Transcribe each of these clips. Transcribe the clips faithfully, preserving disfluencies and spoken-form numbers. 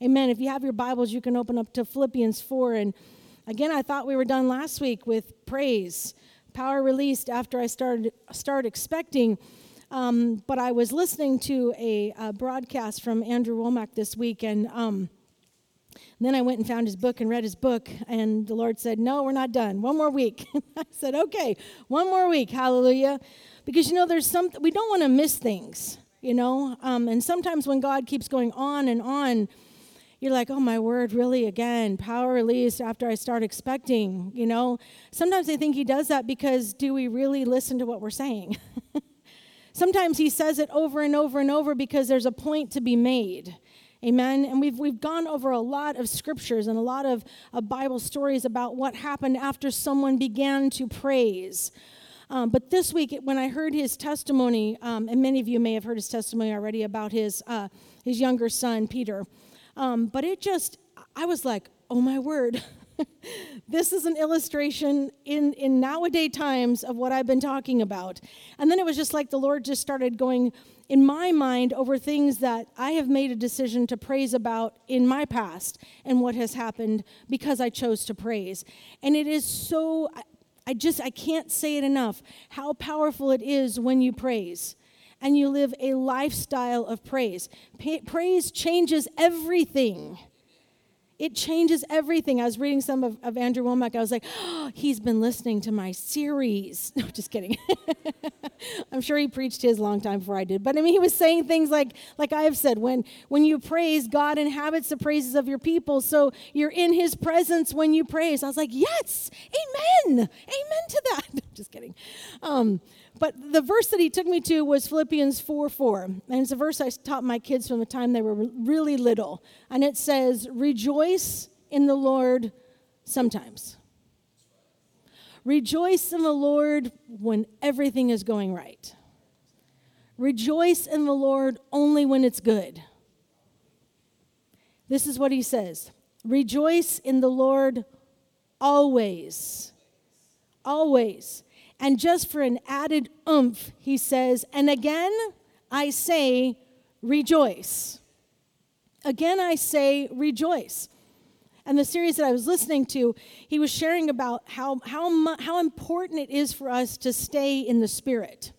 Amen. If you have your Bibles, you can open up to Philippians four. And again, I thought we were done last week with praise. Power released after I started start expecting. Um, but I was listening to a, a broadcast from Andrew Womack this week, and um, then I went and found his book and read his book, and the Lord said, no, we're not done. One more week. I said, okay, one more week. Hallelujah. Because, you know, there's some, we don't want to miss things, you know. Um, and sometimes when God keeps going on and on, you're like, oh, my word, really, again, power released after I start expecting, you know. Sometimes I think he does that because do we really listen to what we're saying? Sometimes he says it over and over and over because there's a point to be made. Amen. And we've we've gone over a lot of scriptures and a lot of, of Bible stories about what happened after someone began to praise. Um, but this week, when I heard his testimony, um, and many of you may have heard his testimony already about his uh, his younger son, Peter. Um, but it just, I was like, oh my word. This is an illustration in, in nowadays times of what I've been talking about. And then it was just like the Lord just started going in my mind over things that I have made a decision to praise about in my past and what has happened because I chose to praise. And it is so, I, I just, I can't say it enough, how powerful it is when you praise and you live a lifestyle of praise. Pa- praise changes everything. It changes everything. I was reading some of, of Andrew Womack. I was like, oh, he's been listening to my series. No, just kidding. I'm sure he preached his a long time before I did. But I mean, he was saying things like, like I have said, when, when you praise, God inhabits the praises of your people. So you're in his presence when you praise. I was like, yes, amen. Amen to that. Just kidding. Um, but the verse that he took me to was Philippians four four. And it's a verse I taught my kids from the time they were really little. And it says, rejoice in the Lord sometimes. Rejoice in the Lord when everything is going right. Rejoice in the Lord only when it's good. This is what he says. Rejoice in the Lord always. Always. And just for an added oomph, he says, and again I say, rejoice. Again I say, rejoice. And the series that I was listening to, he was sharing about how how mu- how important it is for us to stay in the Spirit.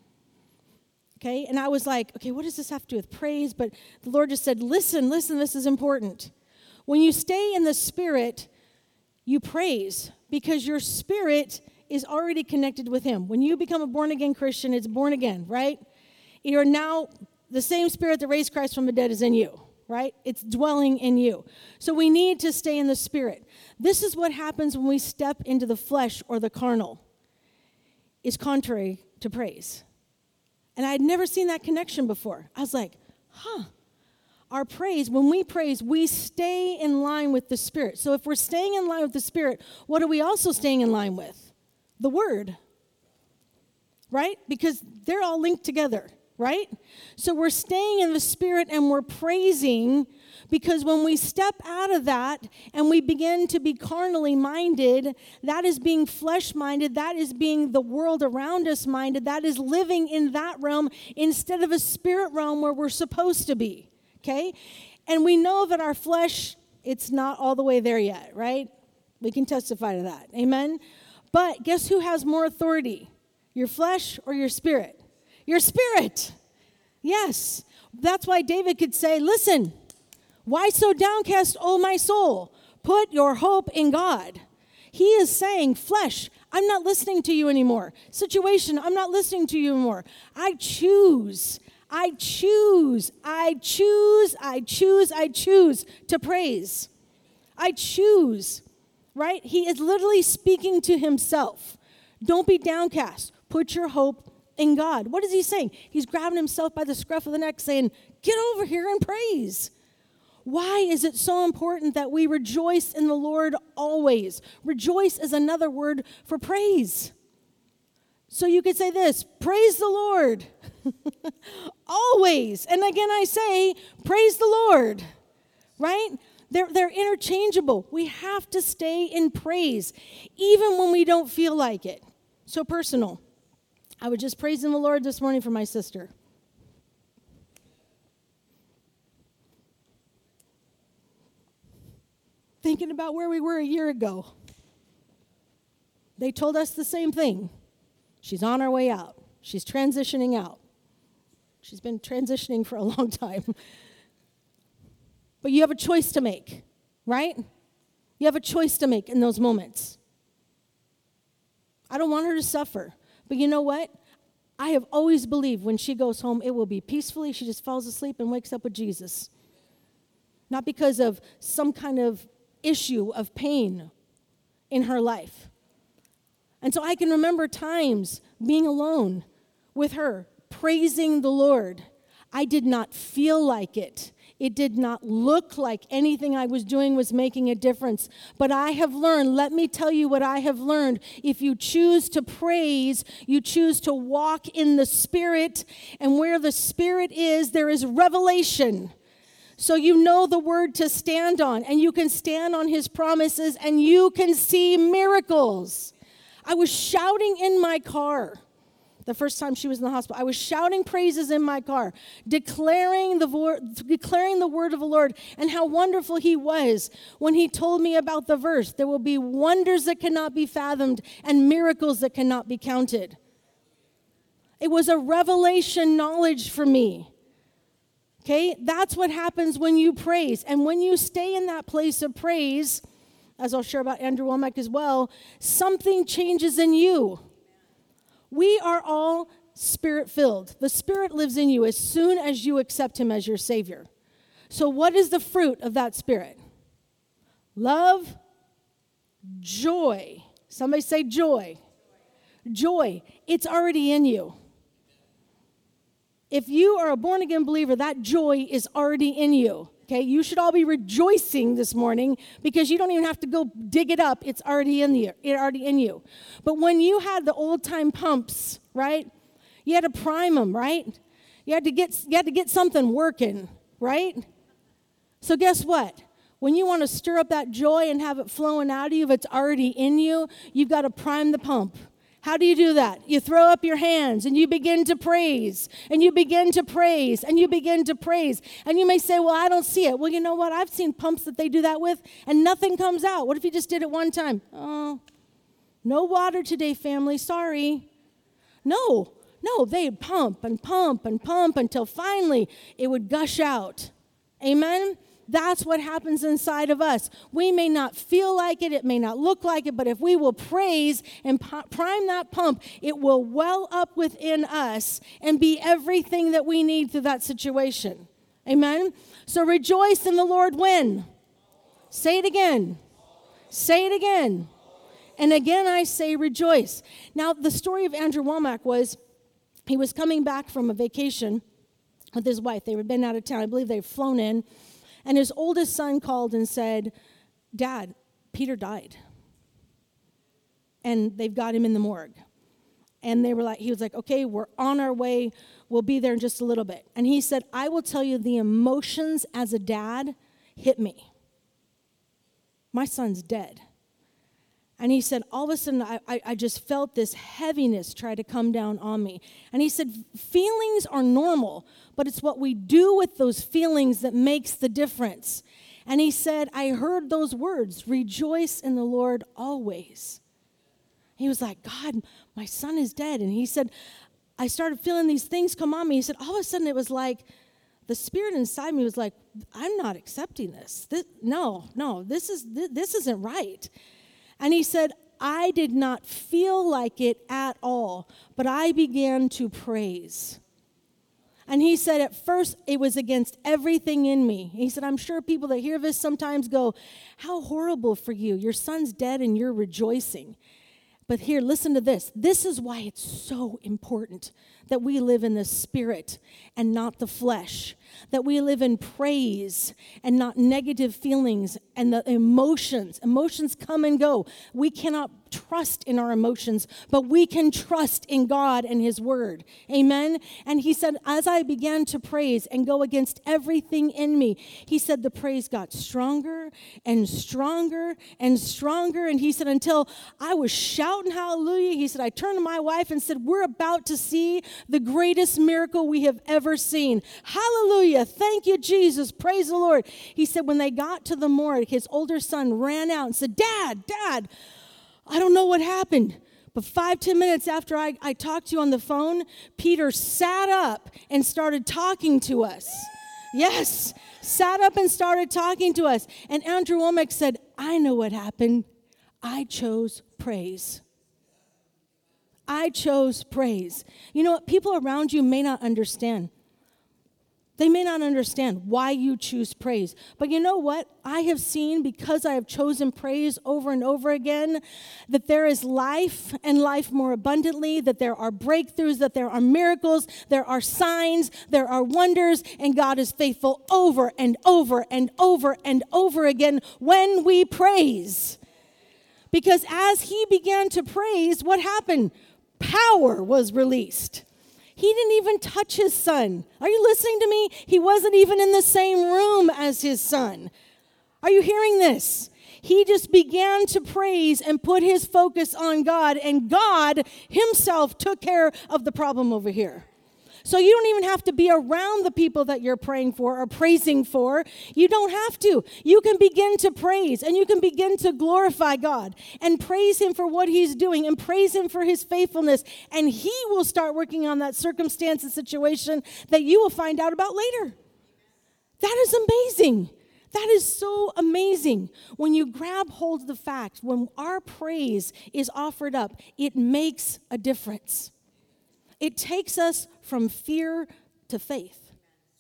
Okay, and I was like, okay, what does this have to do with praise? But the Lord just said, listen, listen, this is important. When you stay in the Spirit, you praise because your spirit is already connected with him. When you become a born-again Christian, it's born again, right? You're now, the same Spirit that raised Christ from the dead is in you, right? It's dwelling in you. So we need to stay in the Spirit. This is what happens when we step into the flesh or the carnal. It's contrary to praise. And I had never seen that connection before. I was like, huh. Our praise, when we praise, we stay in line with the Spirit. So if we're staying in line with the Spirit, what are we also staying in line with? The Word, right? Because they're all linked together, right? So we're staying in the Spirit and we're praising because when we step out of that and we begin to be carnally minded, that is being flesh-minded, that is being the world around us minded, that is living in that realm instead of a spirit realm where we're supposed to be, okay? And we know that our flesh, it's not all the way there yet, right? We can testify to that, amen? But guess who has more authority? Your flesh or your spirit? Your spirit. Yes. That's why David could say, listen, why so downcast, O my soul? Put your hope in God. He is saying, flesh, I'm not listening to you anymore. Situation, I'm not listening to you anymore. I choose, I choose, I choose, I choose, I choose to praise. I choose. Right? He is literally speaking to himself. Don't be downcast. Put your hope in God. What is he saying? He's grabbing himself by the scruff of the neck saying, get over here and praise. Why is it so important that we rejoice in the Lord always? Rejoice is another word for praise. So you could say this, praise the Lord. Always. And again I say, praise the Lord. Right? They're, they're interchangeable. We have to stay in praise, even when we don't feel like it. So personal. I was just praising the Lord this morning for my sister. thinking about where we were a year ago. They told us the same thing. She's on her way out. She's transitioning out. She's been transitioning for a long time. But you have a choice to make, right? You have a choice to make in those moments. I don't want her to suffer. But you know what? I have always believed when she goes home, it will be peacefully. She just falls asleep and wakes up with Jesus. Not because of some kind of issue of pain in her life. And so I can remember times being alone with her, praising the Lord. I did not feel like it. It did not look like anything I was doing was making a difference. But I have learned, let me tell you what I have learned. If you choose to praise, you choose to walk in the Spirit. And where the Spirit is, there is revelation. So you know the word to stand on. And you can stand on His promises and you can see miracles. I was shouting in my car. The first time she was in the hospital, I was shouting praises in my car, declaring the, vo- declaring the word of the Lord and how wonderful He was when He told me about the verse. There will be wonders that cannot be fathomed and miracles that cannot be counted. It was a revelation knowledge for me. Okay, that's what happens when you praise. And when you stay in that place of praise, as I'll share about Andrew Womack as well, something changes in you. We are all Spirit-filled. The Spirit lives in you as soon as you accept Him as your Savior. So what is the fruit of that Spirit? Love, joy. Somebody say joy. Joy. It's already in you. If you are a born-again believer, that joy is already in you. Okay, you should all be rejoicing this morning because you don't even have to go dig it up. It's already in you. It's already in you. But when you had the old-time pumps, right? You had to prime them, right? You had to get you had to get something working, right? So guess what? When you want to stir up that joy and have it flowing out of you, if it's already in you, you've got to prime the pump. How do you do that? You throw up your hands and you begin to praise, and you begin to praise, and you begin to praise. And you may say, well, I don't see it. Well, you know what? I've seen pumps that they do that with, and nothing comes out. What if you just did it one time? Oh, no water today, family. Sorry. No, no, they'd pump and pump and pump until finally it would gush out. Amen? That's what happens inside of us. We may not feel like it, it may not look like it, but if we will praise and prime that pump, it will well up within us and be everything that we need through that situation. Amen? So rejoice in the Lord when? Say it again. Say it again. And again I say rejoice. Now the story of Andrew Womack was he was coming back from a vacation with his wife. They had been out of town. I believe they had flown in. And his oldest son called and said, Dad, Peter died. And they've got him in the morgue. And they were like, he was like, okay, we're on our way. We'll be there in just a little bit. And he said, I will tell you, the emotions as a dad hit me. My son's dead. And he said, all of a sudden, I, I, I just felt this heaviness try to come down on me. And he said, feelings are normal, but it's what we do with those feelings that makes the difference. And he said, I heard those words, rejoice in the Lord always. He was like, God, my son is dead. And he said, I started feeling these things come on me. He said, all of a sudden, it was like, the spirit inside me was like, I'm not accepting this. this no, no, this is this, this isn't right. And he said, I did not feel like it at all, but I began to praise. And he said, at first, it was against everything in me. He said, I'm sure people that hear this sometimes go, how horrible for you. Your son's dead and you're rejoicing. But here, listen to this. This is why it's so important that we live in the Spirit and not the flesh. That we live in praise and not negative feelings and the emotions. Emotions come and go. We cannot trust in our emotions, but we can trust in God and His Word. Amen? And he said, as I began to praise and go against everything in me, he said the praise got stronger and stronger and stronger. And he said, until I was shouting hallelujah, he said, I turned to my wife and said, we're about to see the greatest miracle we have ever seen. Hallelujah. Hallelujah. Thank you, Jesus. Praise the Lord. He said when they got to the morgue, his older son ran out and said, Dad, Dad, I don't know what happened. But five, ten minutes after I, I talked to you on the phone, Peter sat up and started talking to us. Yes, sat up and started talking to us. And Andrew Womack said, I know what happened. I chose praise. I chose praise. You know what? People around you may not understand. They may not understand why you choose praise. But you know what? I have seen, because I have chosen praise over and over again, that there is life and life more abundantly, that there are breakthroughs, that there are miracles, there are signs, there are wonders, and God is faithful over and over and over and over again when we praise. Because as he began to praise, what happened? Power was released. He didn't even touch his son. Are you listening to me? He wasn't even in the same room as his son. Are you hearing this? He just began to praise and put his focus on God, and God himself took care of the problem over here. So you don't even have to be around the people that you're praying for or praising for. You don't have to. You can begin to praise, and you can begin to glorify God and praise him for what he's doing and praise him for his faithfulness. And he will start working on that circumstance and situation that you will find out about later. That is amazing. That is so amazing. When you grab hold of the fact, when our praise is offered up, it makes a difference. It takes us from fear to faith.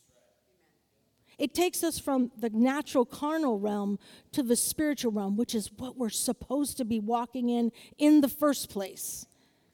It takes us from the natural carnal realm to the spiritual realm, which is what we're supposed to be walking in in the first place.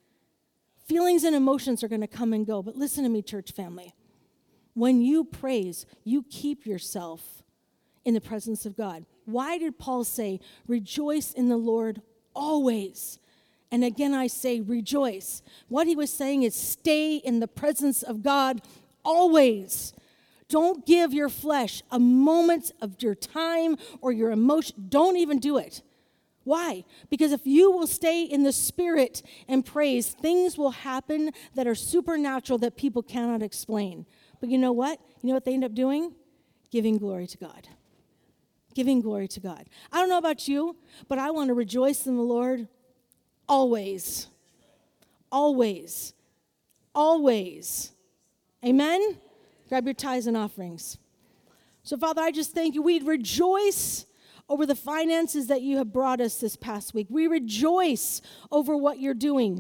Feelings and emotions are going to come and go, but listen to me, church family. When you praise, you keep yourself in the presence of God. Why did Paul say, rejoice in the Lord always? And again, I say rejoice. What he was saying is stay in the presence of God always. Don't give your flesh a moment of your time or your emotion. Don't even do it. Why? Because if you will stay in the Spirit and praise, things will happen that are supernatural that people cannot explain. But you know what? You know what they end up doing? Giving glory to God. Giving glory to God. I don't know about you, but I want to rejoice in the Lord always. Always. Always. Amen? Grab your tithes and offerings. So, Father, I just thank you. We rejoice over the finances that you have brought us this past week. We rejoice over what you're doing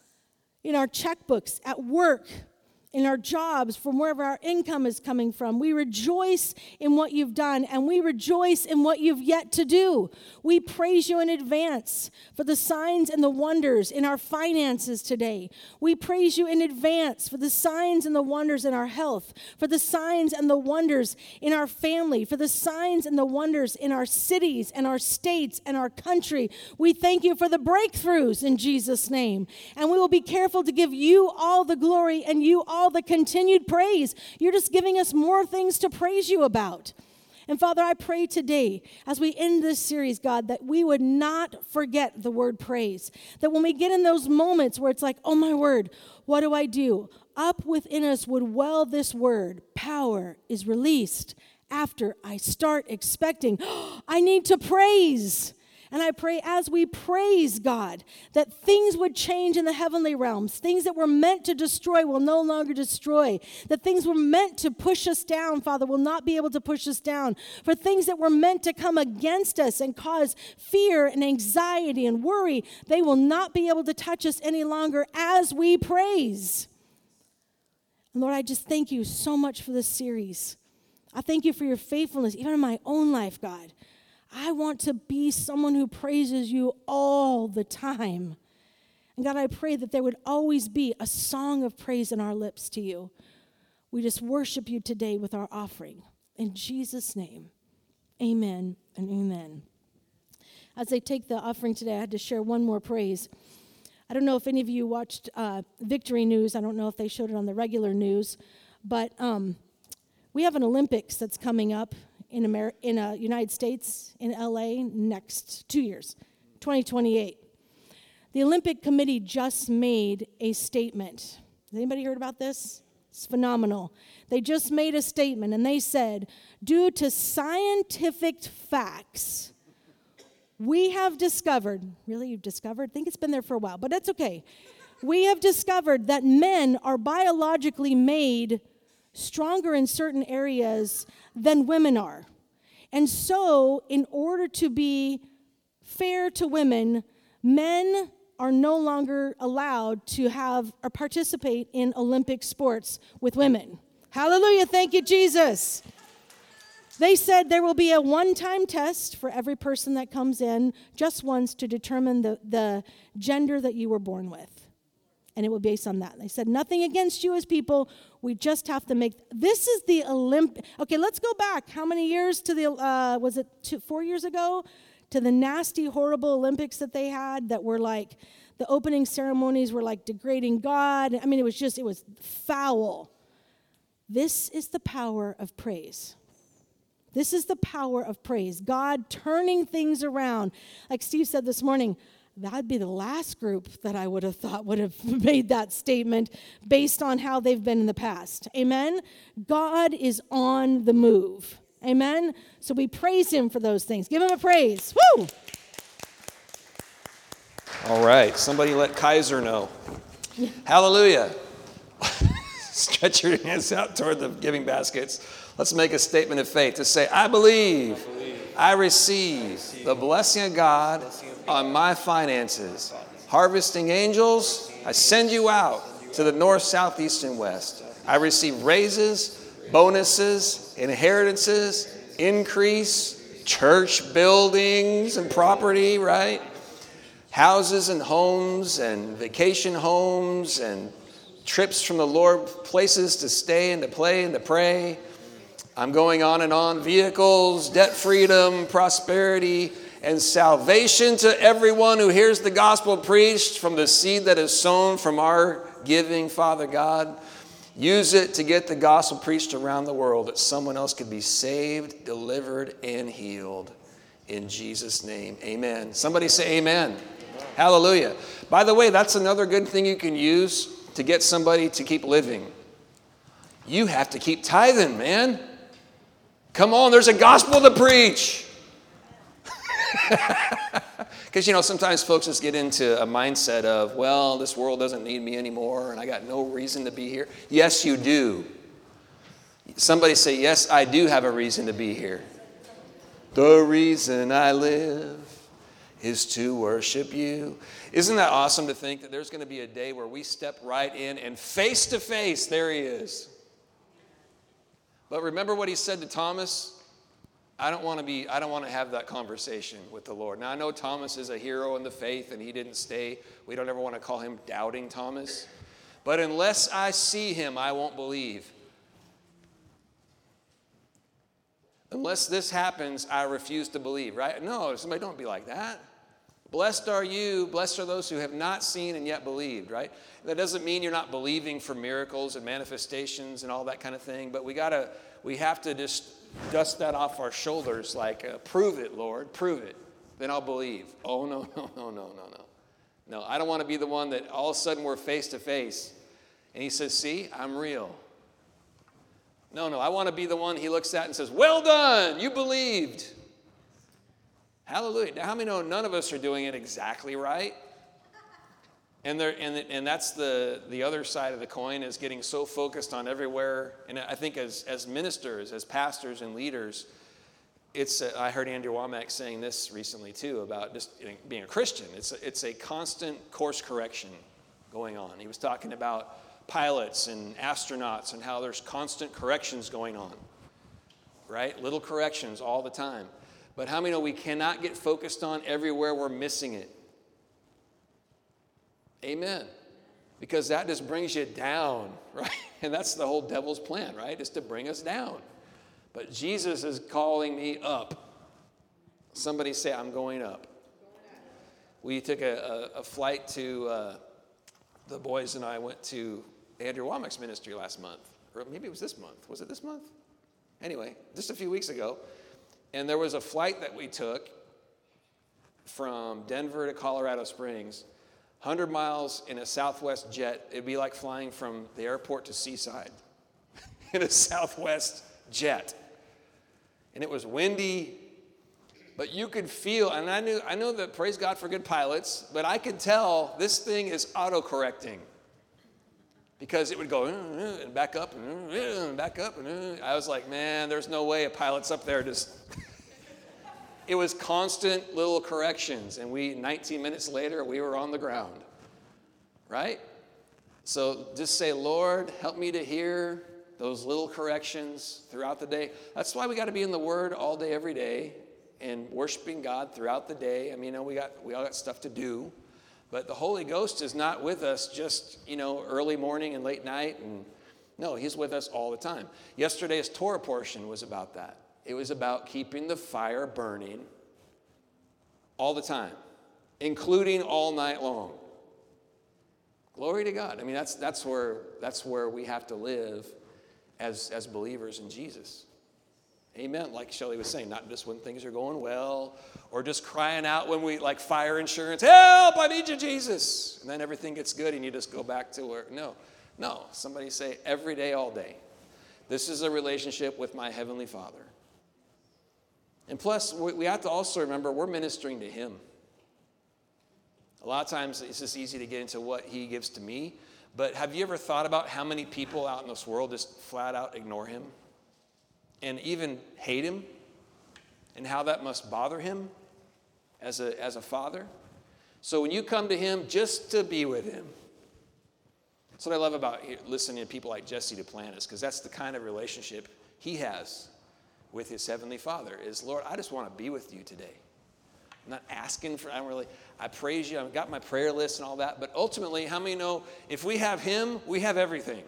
in our checkbooks, at work, in our jobs, from wherever our income is coming from. We rejoice in what you've done, and we rejoice in what you've yet to do. We praise you in advance for the signs and the wonders in our finances today. We praise you in advance for the signs and the wonders in our health, for the signs and the wonders in our family, for the signs and the wonders in our cities and our states and our country. We thank you for the breakthroughs in Jesus' name. And we will be careful to give you all the glory and you all all the continued praise. You're just giving us more things to praise you about. And Father, I pray today, as we end this series, God, that we would not forget the word praise. That when we get in those moments where it's like, oh my word, what do I do? Up within us would well this word, power is released after I start expecting, oh, I need to praise. And I pray as we praise God, that things would change in the heavenly realms. Things that were meant to destroy will no longer destroy. That things were meant to push us down, Father, will not be able to push us down. For things that were meant to come against us and cause fear and anxiety and worry, they will not be able to touch us any longer as we praise. And Lord, I just thank you so much for this series. I thank you for your faithfulness, even in my own life, God. I want to be someone who praises you all the time. And God, I pray that there would always be a song of praise in our lips to you. We just worship you today with our offering. In Jesus' name, amen and amen. As I take the offering today, I had to share one more praise. I don't know if any of you watched uh, Victory News. I don't know if they showed it on the regular news. But um, we have an Olympics that's coming up in America, in the uh, United States, in L A, next two years, twenty twenty-eight. The Olympic Committee just made a statement. Has anybody heard about this? It's phenomenal. They just made a statement, and they said, due to scientific facts, we have discovered, really, you've discovered? I think it's been there for a while, but that's okay. We have discovered that men are biologically made stronger in certain areas than women are. And so, in order to be fair to women, men are no longer allowed to have or participate in Olympic sports with women. Hallelujah, thank you, Jesus. They said there will be a one-time test for every person that comes in, just once, to determine the, the gender that you were born with. And it will be based on that. They said, nothing against you as people. We just have to make, this is the Olympic, okay, let's go back. How many years to the, uh, was it two, four years ago? To the nasty, horrible Olympics that they had that were like, the opening ceremonies were like degrading God. I mean, it was just, it was foul. This is the power of praise. This is the power of praise. God turning things around. Like Steve said this morning, that'd be the last group that I would have thought would have made that statement based on how they've been in the past. Amen? God is on the move. Amen? So we praise him for those things. Give him a praise. Woo! All right. Somebody let Kaiser know. Hallelujah. Stretch your hands out toward the giving baskets. Let's make a statement of faith to say, I believe, I, believe, I receive, I receive the blessing of God on my finances. Harvesting angels, I send you out to the north, south, east, and west. I receive raises, bonuses, inheritances, increase, church buildings and property, right? Houses and homes and vacation homes and trips from the Lord, places to stay and to play and to pray. I'm going on and on. Vehicles, debt freedom, prosperity, and salvation to everyone who hears the gospel preached from the seed that is sown from our giving, Father God. Use it to get the gospel preached around the world that someone else could be saved, delivered, and healed. In Jesus' name, amen. Somebody say amen. Amen. Hallelujah. By the way, that's another good thing you can use to get somebody to keep living. You have to keep tithing, man. Come on, there's a gospel to preach. Because, you know, sometimes folks just get into a mindset of, well, this world doesn't need me anymore, and I got no reason to be here. Yes, you do. Somebody say, yes, I do have a reason to be here. The reason I live is to worship you. Isn't that awesome to think that there's going to be a day where we step right in and face to face, there he is. But remember what he said to Thomas? I don't want to be, I don't want to have that conversation with the Lord. Now, I know Thomas is a hero in the faith and he didn't stay. We don't ever want to call him doubting Thomas. But unless I see him, I won't believe. Unless this happens, I refuse to believe, right? No, somebody don't be like that. Blessed are you, blessed are those who have not seen and yet believed, right? That doesn't mean you're not believing for miracles and manifestations and all that kind of thing, but we gotta, we have to just dust that off our shoulders, like, uh, prove it, Lord, prove it. Then I'll believe. Oh, no, no, no, no, no, no. No, I don't want to be the one that all of a sudden we're face to face. And he says, see, I'm real. No, no, I want to be the one he looks at and says, well done, you believed. Hallelujah. Now, how many know none of us are doing it exactly right? And there, and, and that's the, the other side of the coin, is getting so focused on everywhere. And I think as, as ministers, as pastors and leaders, it's a, I heard Andrew Womack saying this recently too about just being a Christian. It's a, it's a constant course correction going on. He was talking about pilots and astronauts and how there's constant corrections going on, right? Little corrections all the time. But how many know we cannot get focused on everywhere we're missing it? Amen. Because that just brings you down, right? And that's the whole devil's plan, right? Is to bring us down. But Jesus is calling me up. Somebody say, I'm going up. We took a, a, a flight to, uh, the boys and I went to Andrew Womack's ministry last month. Or maybe it was this month. Was it this month? Anyway, just a few weeks ago. And there was a flight that we took from Denver to Colorado Springs, one hundred miles in a Southwest jet. It'd be like flying from the airport to Seaside. in a Southwest jet. And it was windy, but you could feel, and I knew I know that, praise God for good pilots, but I could tell this thing is auto-correcting. Because it would go and back up and back up. And I was like, man, there's no way a pilot's up there just... It was constant little corrections. And we, nineteen minutes later, we were on the ground. Right? So just say, Lord, help me to hear those little corrections throughout the day. That's why we got to be in the Word all day, every day, and worshiping God throughout the day. I mean, you know, we got we all got stuff to do. But the Holy Ghost is not with us just, you know, early morning and late night. And no, he's with us all the time. Yesterday's Torah portion was about that. It was about keeping the fire burning all the time, including all night long. Glory to God. I mean, that's that's where that's where we have to live as, as believers in Jesus. Amen. Like Shelley was saying, not just when things are going well, or just crying out when we, like fire insurance, help, I need you, Jesus. And then everything gets good and you just go back to where, no, no. Somebody say every day, all day. This is a relationship with my Heavenly Father. And plus, we have to also remember we're ministering to Him. A lot of times it's just easy to get into what He gives to me. But have you ever thought about how many people out in this world just flat out ignore Him? And even hate Him, and how that must bother Him as a, as a father. So when you come to Him just to be with Him, that's what I love about listening to people like Jesse Duplantis, because that's the kind of relationship he has with his Heavenly Father, is, Lord, I just want to be with you today. I'm not asking for, I don't really, I praise you, I've got my prayer list and all that, but ultimately, how many know if we have Him, we have everything?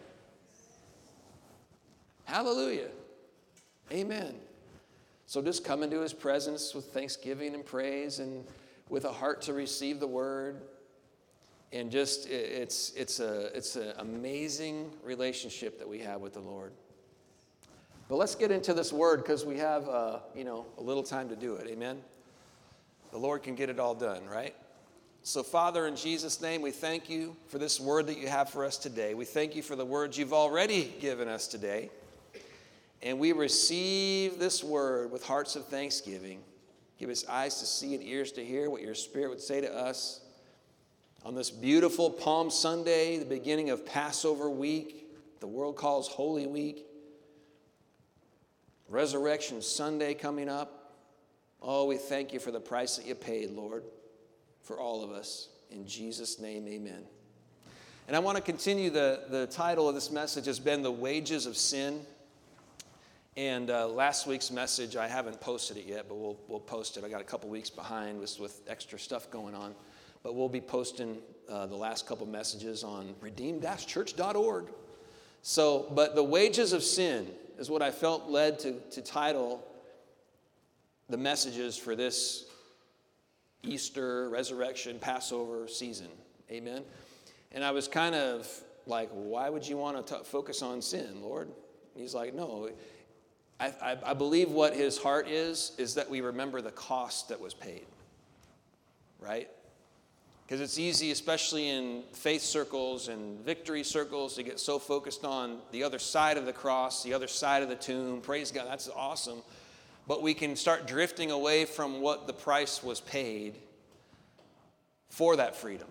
Hallelujah. Amen. So just come into His presence with thanksgiving and praise, and with a heart to receive the Word. And just, it's it's a it's an amazing relationship that we have with the Lord. But let's get into this Word, because we have, uh, you know, a little time to do it. Amen. The Lord can get it all done, right? So, Father, in Jesus' name, we thank you for this Word that you have for us today. We thank you for the words you've already given us today. And we receive this word with hearts of thanksgiving. Give us eyes to see and ears to hear what your Spirit would say to us on this beautiful Palm Sunday, the beginning of Passover week, the world calls Holy Week. Resurrection Sunday coming up. Oh, we thank you for the price that you paid, Lord, for all of us. In Jesus' name, amen. And I want to continue, the, the title of this message has been The Wages of Sin. And uh, last week's message, I haven't posted it yet, but we'll we'll post it. I got a couple weeks behind with, with extra stuff going on. But we'll be posting uh, the last couple messages on redeemed dash church dot org. So, but the wages of sin is what I felt led to, to title the messages for this Easter, Resurrection, Passover season. Amen? And I was kind of like, why would you want to t- focus on sin, Lord? And He's like, no. I, I, I believe what His heart is, is that we remember the cost that was paid, right? Because it's easy, especially in faith circles and victory circles, to get so focused on the other side of the cross, the other side of the tomb. Praise God, that's awesome. But we can start drifting away from what the price was paid for that freedom.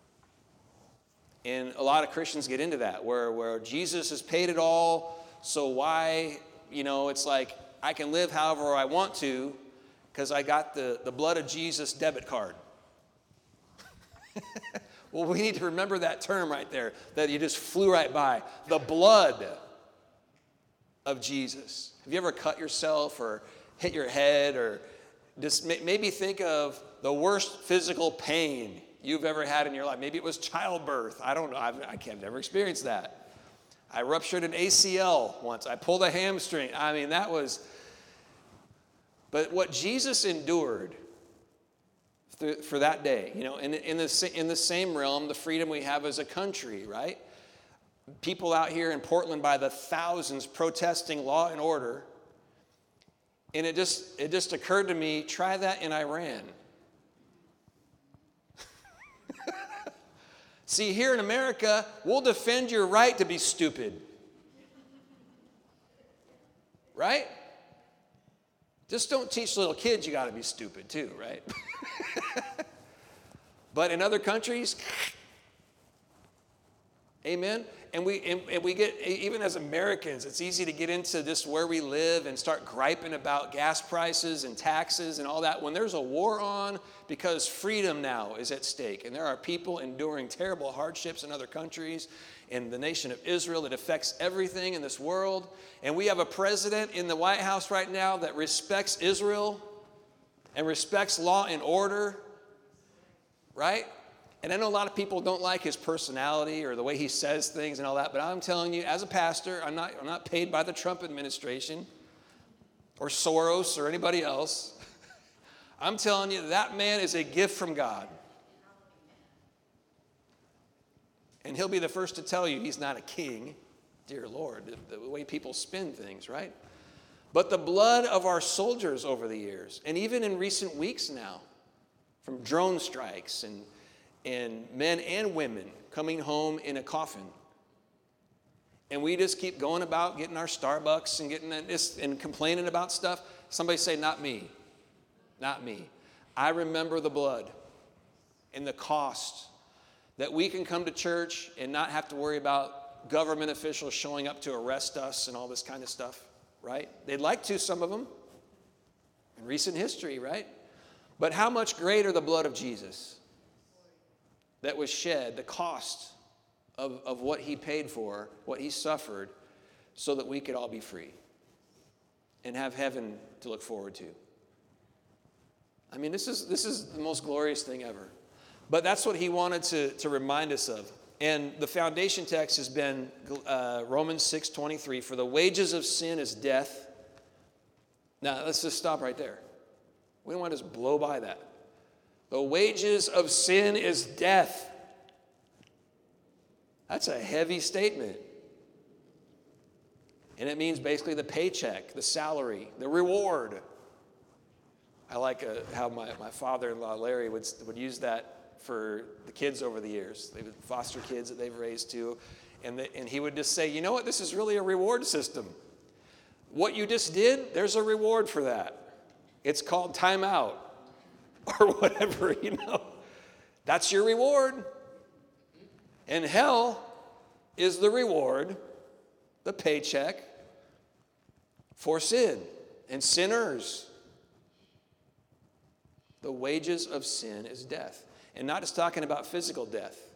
And a lot of Christians get into that, where, where Jesus has paid it all, so why... You know, it's like I can live however I want to because I got the, the blood of Jesus debit card. Well, we need to remember that term right there that you just flew right by. The blood of Jesus. Have you ever cut yourself or hit your head, or just maybe think of the worst physical pain you've ever had in your life? Maybe it was childbirth. I don't know. I've, I can't never experienced that. I ruptured an A C L once. I pulled a hamstring. I mean, that was... But what Jesus endured for that day, you know, in, in, the, in the same realm, the freedom we have as a country, right? People out here in Portland by the thousands protesting law and order. And it just, it just occurred to me, try that in Iran. See, here in America, we'll defend your right to be stupid. right? Just don't teach little kids you got to be stupid too, right? But in other countries, amen? And we, and, and we get, even as Americans, it's easy to get into just where we live and start griping about gas prices and taxes and all that when there's a war on, because freedom now is at stake. And there are people enduring terrible hardships in other countries, in the nation of Israel that affects everything in this world. And we have a president in the White House right now that respects Israel and respects law and order, right? And I know a lot of people don't like his personality or the way he says things and all that, but I'm telling you, as a pastor, I'm not, I'm not paid by the Trump administration or Soros or anybody else. I'm telling you, that man is a gift from God. And he'll be the first to tell you he's not a king, dear Lord, the, the way people spin things, right? But the blood of our soldiers over the years, and even in recent weeks now, from drone strikes and and men and women coming home in a coffin. And we just keep going about getting our Starbucks and getting this and complaining about stuff. Somebody say, not me. Not me. I remember the blood and the cost that we can come to church and not have to worry about government officials showing up to arrest us and all this kind of stuff, right? They'd like to, some of them, in recent history, right? But how much greater the blood of Jesus that was shed, the cost of, of what he paid for, what he suffered, so that we could all be free and have heaven to look forward to. I mean, this is this is the most glorious thing ever. But that's what he wanted to, to remind us of. And the foundation text has been uh, Romans six twenty-three, for the wages of sin is death. Now, let's just stop right there. We don't want to just blow by that. The wages of sin is death. That's a heavy statement. And it means basically the paycheck, the salary, the reward. I like uh, how my, my father-in-law, Larry, would, would use that for the kids over the years. They would foster kids that they've raised too. And, the, and he would just say, you know what, this is really a reward system. What you just did, there's a reward for that. It's called time out. Or whatever, you know. That's your reward. And hell is the reward, the paycheck for sin and sinners. The wages of sin is death. And not just talking about physical death.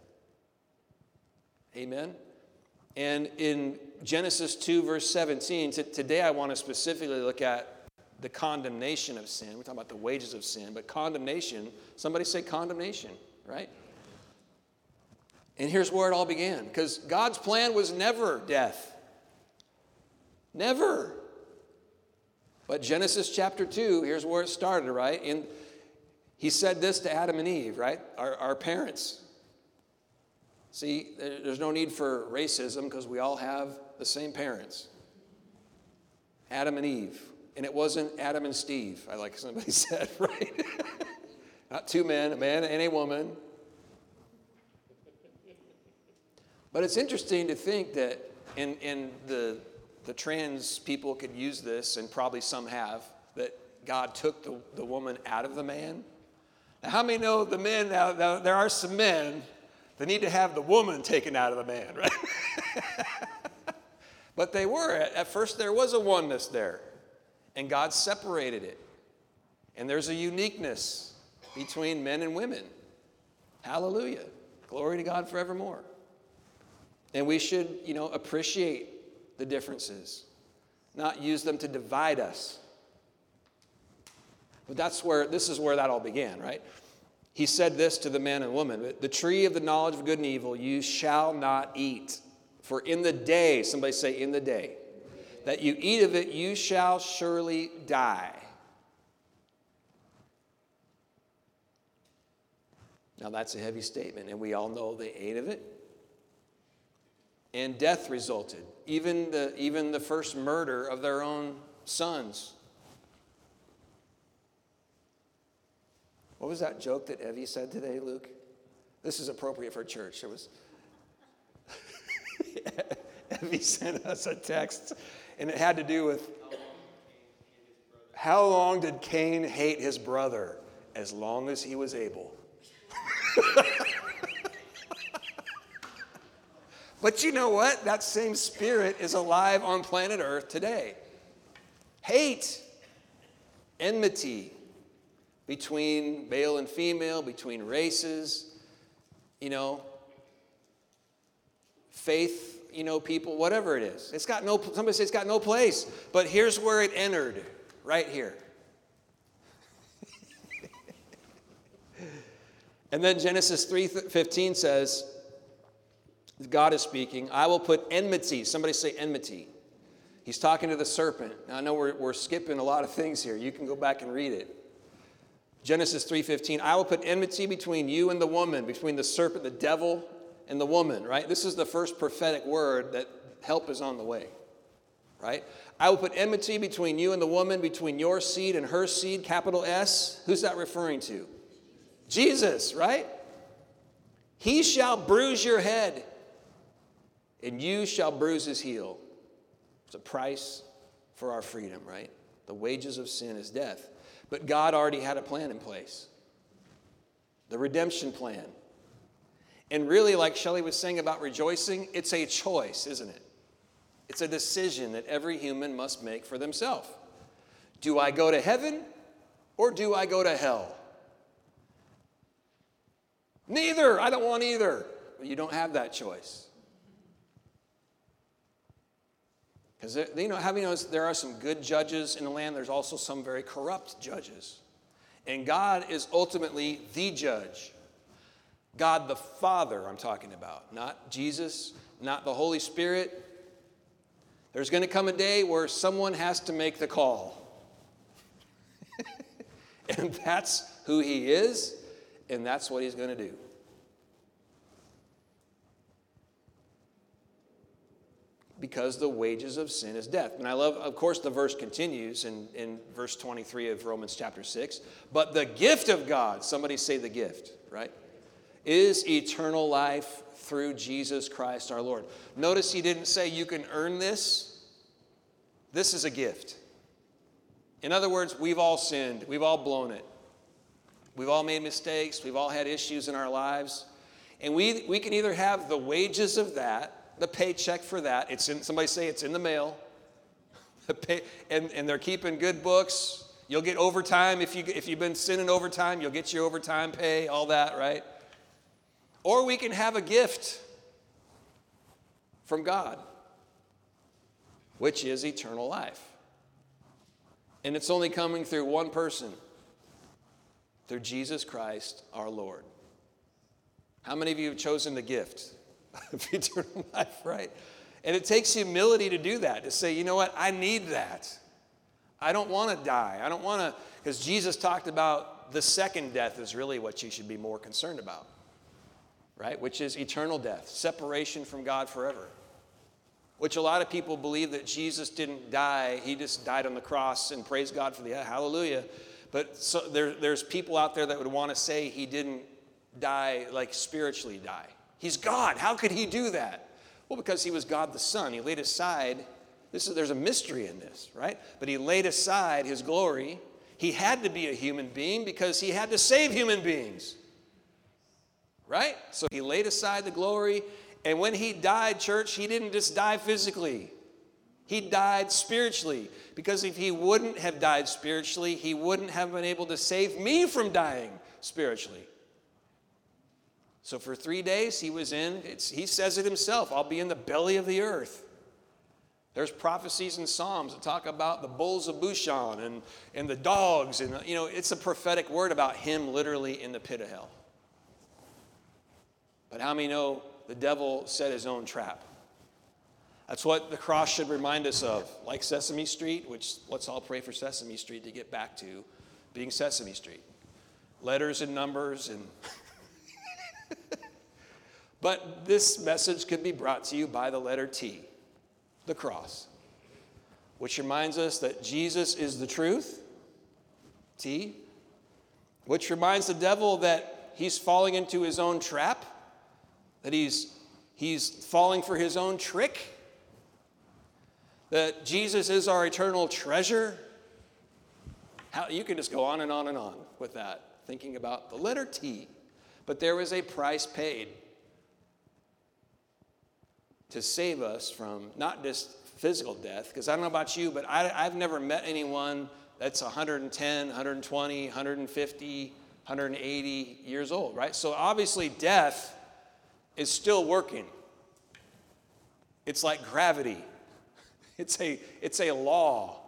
Amen? And in Genesis two, verse seventeen, t- today I want to specifically look at the condemnation of sin. We're talking about the wages of sin, but condemnation, somebody say condemnation, right? And here's where it all began, because God's plan was never death. Never. But Genesis chapter two, here's where it started, right? And he said this to Adam and Eve, right? Our, our parents. See, there's no need for racism because we all have the same parents. Adam and Eve. And it wasn't Adam and Steve, I like somebody said, right? Not two men, a man and a woman. But it's interesting to think that, and, and the, the trans people could use this, and probably some have, that God took the, the woman out of the man. Now, how many know the men, now, now there are some men that need to have the woman taken out of the man, right? But they were, at first there was a oneness there. And God separated it. And there's a uniqueness between men and women. Hallelujah. Glory to God forevermore. And we should, you know, appreciate the differences, not use them to divide us. But that's where, this is where that all began, right? He said this to the man and woman, the tree of the knowledge of good and evil you shall not eat. For in the day, somebody say in the day, that you eat of it, you shall surely die. Now that's a heavy statement, and we all know they ate of it. And death resulted. Even the, even the first murder of their own sons. What was that joke that Evie said today, Luke? This is appropriate for church. It was... Evie sent us a text, and it had to do with How long did Cain hate his brother? As long as he was able. But you know what? That same spirit is alive on planet Earth today. Hate, enmity between male and female, between races, you know, faith, you know, people, whatever it is. It's got no, somebody says it's got no place. But here's where it entered, right here. And then Genesis three fifteen says, God is speaking, I will put enmity. Somebody say enmity. He's talking to the serpent. Now, I know we're, we're skipping a lot of things here. You can go back and read it. Genesis three fifteen, I will put enmity between you and the woman, between the serpent, the devil, and the woman, right? This is the first prophetic word that help is on the way, right? I will put enmity between you and the woman, between your seed and her seed, capital S. Who's that referring to? Jesus, right? He shall bruise your head, and you shall bruise his heel. It's a price for our freedom, right? The wages of sin is death. But God already had a plan in place. The redemption plan. And really, like Shelley was saying about rejoicing, it's a choice, isn't it? It's a decision that every human must make for themselves. Do I go to heaven or do I go to hell? Neither. I don't want either. Well, you don't have that choice. Because, you know, having knows there are some good judges in the land, there's also some very corrupt judges. And God is ultimately the judge. God the Father, I'm talking about. Not Jesus, not the Holy Spirit. There's going to come a day where someone has to make the call. And that's who he is, and that's what he's going to do. Because the wages of sin is death. And I love, of course, the verse continues in, in verse twenty-three of Romans chapter six. But the gift of God, somebody say the gift, right? Is eternal life through Jesus Christ our Lord. Notice he didn't say you can earn this. This is a gift. In other words, we've all sinned. We've all blown it. We've all made mistakes. We've all had issues in our lives. And we, we can either have the wages of that, the paycheck for that. It's in, somebody say it's in the mail. The pay, and, and they're keeping good books. You'll get overtime. If, you, if you've been sinning overtime, you'll get your overtime pay, all that, right? Or we can have a gift from God, which is eternal life. And it's only coming through one person, through Jesus Christ our Lord. How many of you have chosen the gift of eternal life, right? And it takes humility to do that, to say, you know what, I need that. I don't want to die. I don't want to, because Jesus talked about the second death is really what you should be more concerned about, right? Which is eternal death, separation from God forever. Which a lot of people believe that Jesus didn't die. He just died on the cross, and praise God for the hallelujah. But so there, there's people out there that would want to say he didn't die, like spiritually die. He's God. How could he do that? Well, because he was God the Son. He laid aside, this is, there's a mystery in this, right? But he laid aside his glory. He had to be a human being because he had to save human beings, right? So he laid aside the glory. And when he died, church, he didn't just die physically. He died spiritually. Because if he wouldn't have died spiritually, he wouldn't have been able to save me from dying spiritually. So for three days he was in, it's, he says it himself, I'll be in the belly of the earth. There's prophecies in Psalms that talk about the bulls of Bashan and, and the dogs. And, you know, it's a prophetic word about him literally in the pit of hell. But how many know the devil set his own trap? That's what the cross should remind us of. Like Sesame Street, which let's all pray for Sesame Street to get back to being Sesame Street. Letters and numbers and... But this message could be brought to you by the letter T, the cross, which reminds us that Jesus is the truth, T, which reminds the devil that he's falling into his own trap, that he's, he's falling for his own trick, that Jesus is our eternal treasure, How, you can just go on and on and on with that, thinking about the letter T. But there was a price paid to save us from not just physical death, because I don't know about you, but I, I've never met anyone that's one hundred ten, one hundred twenty, one hundred fifty, one hundred eighty years old, right? So obviously death is still working. It's like gravity. It's a, it's a law.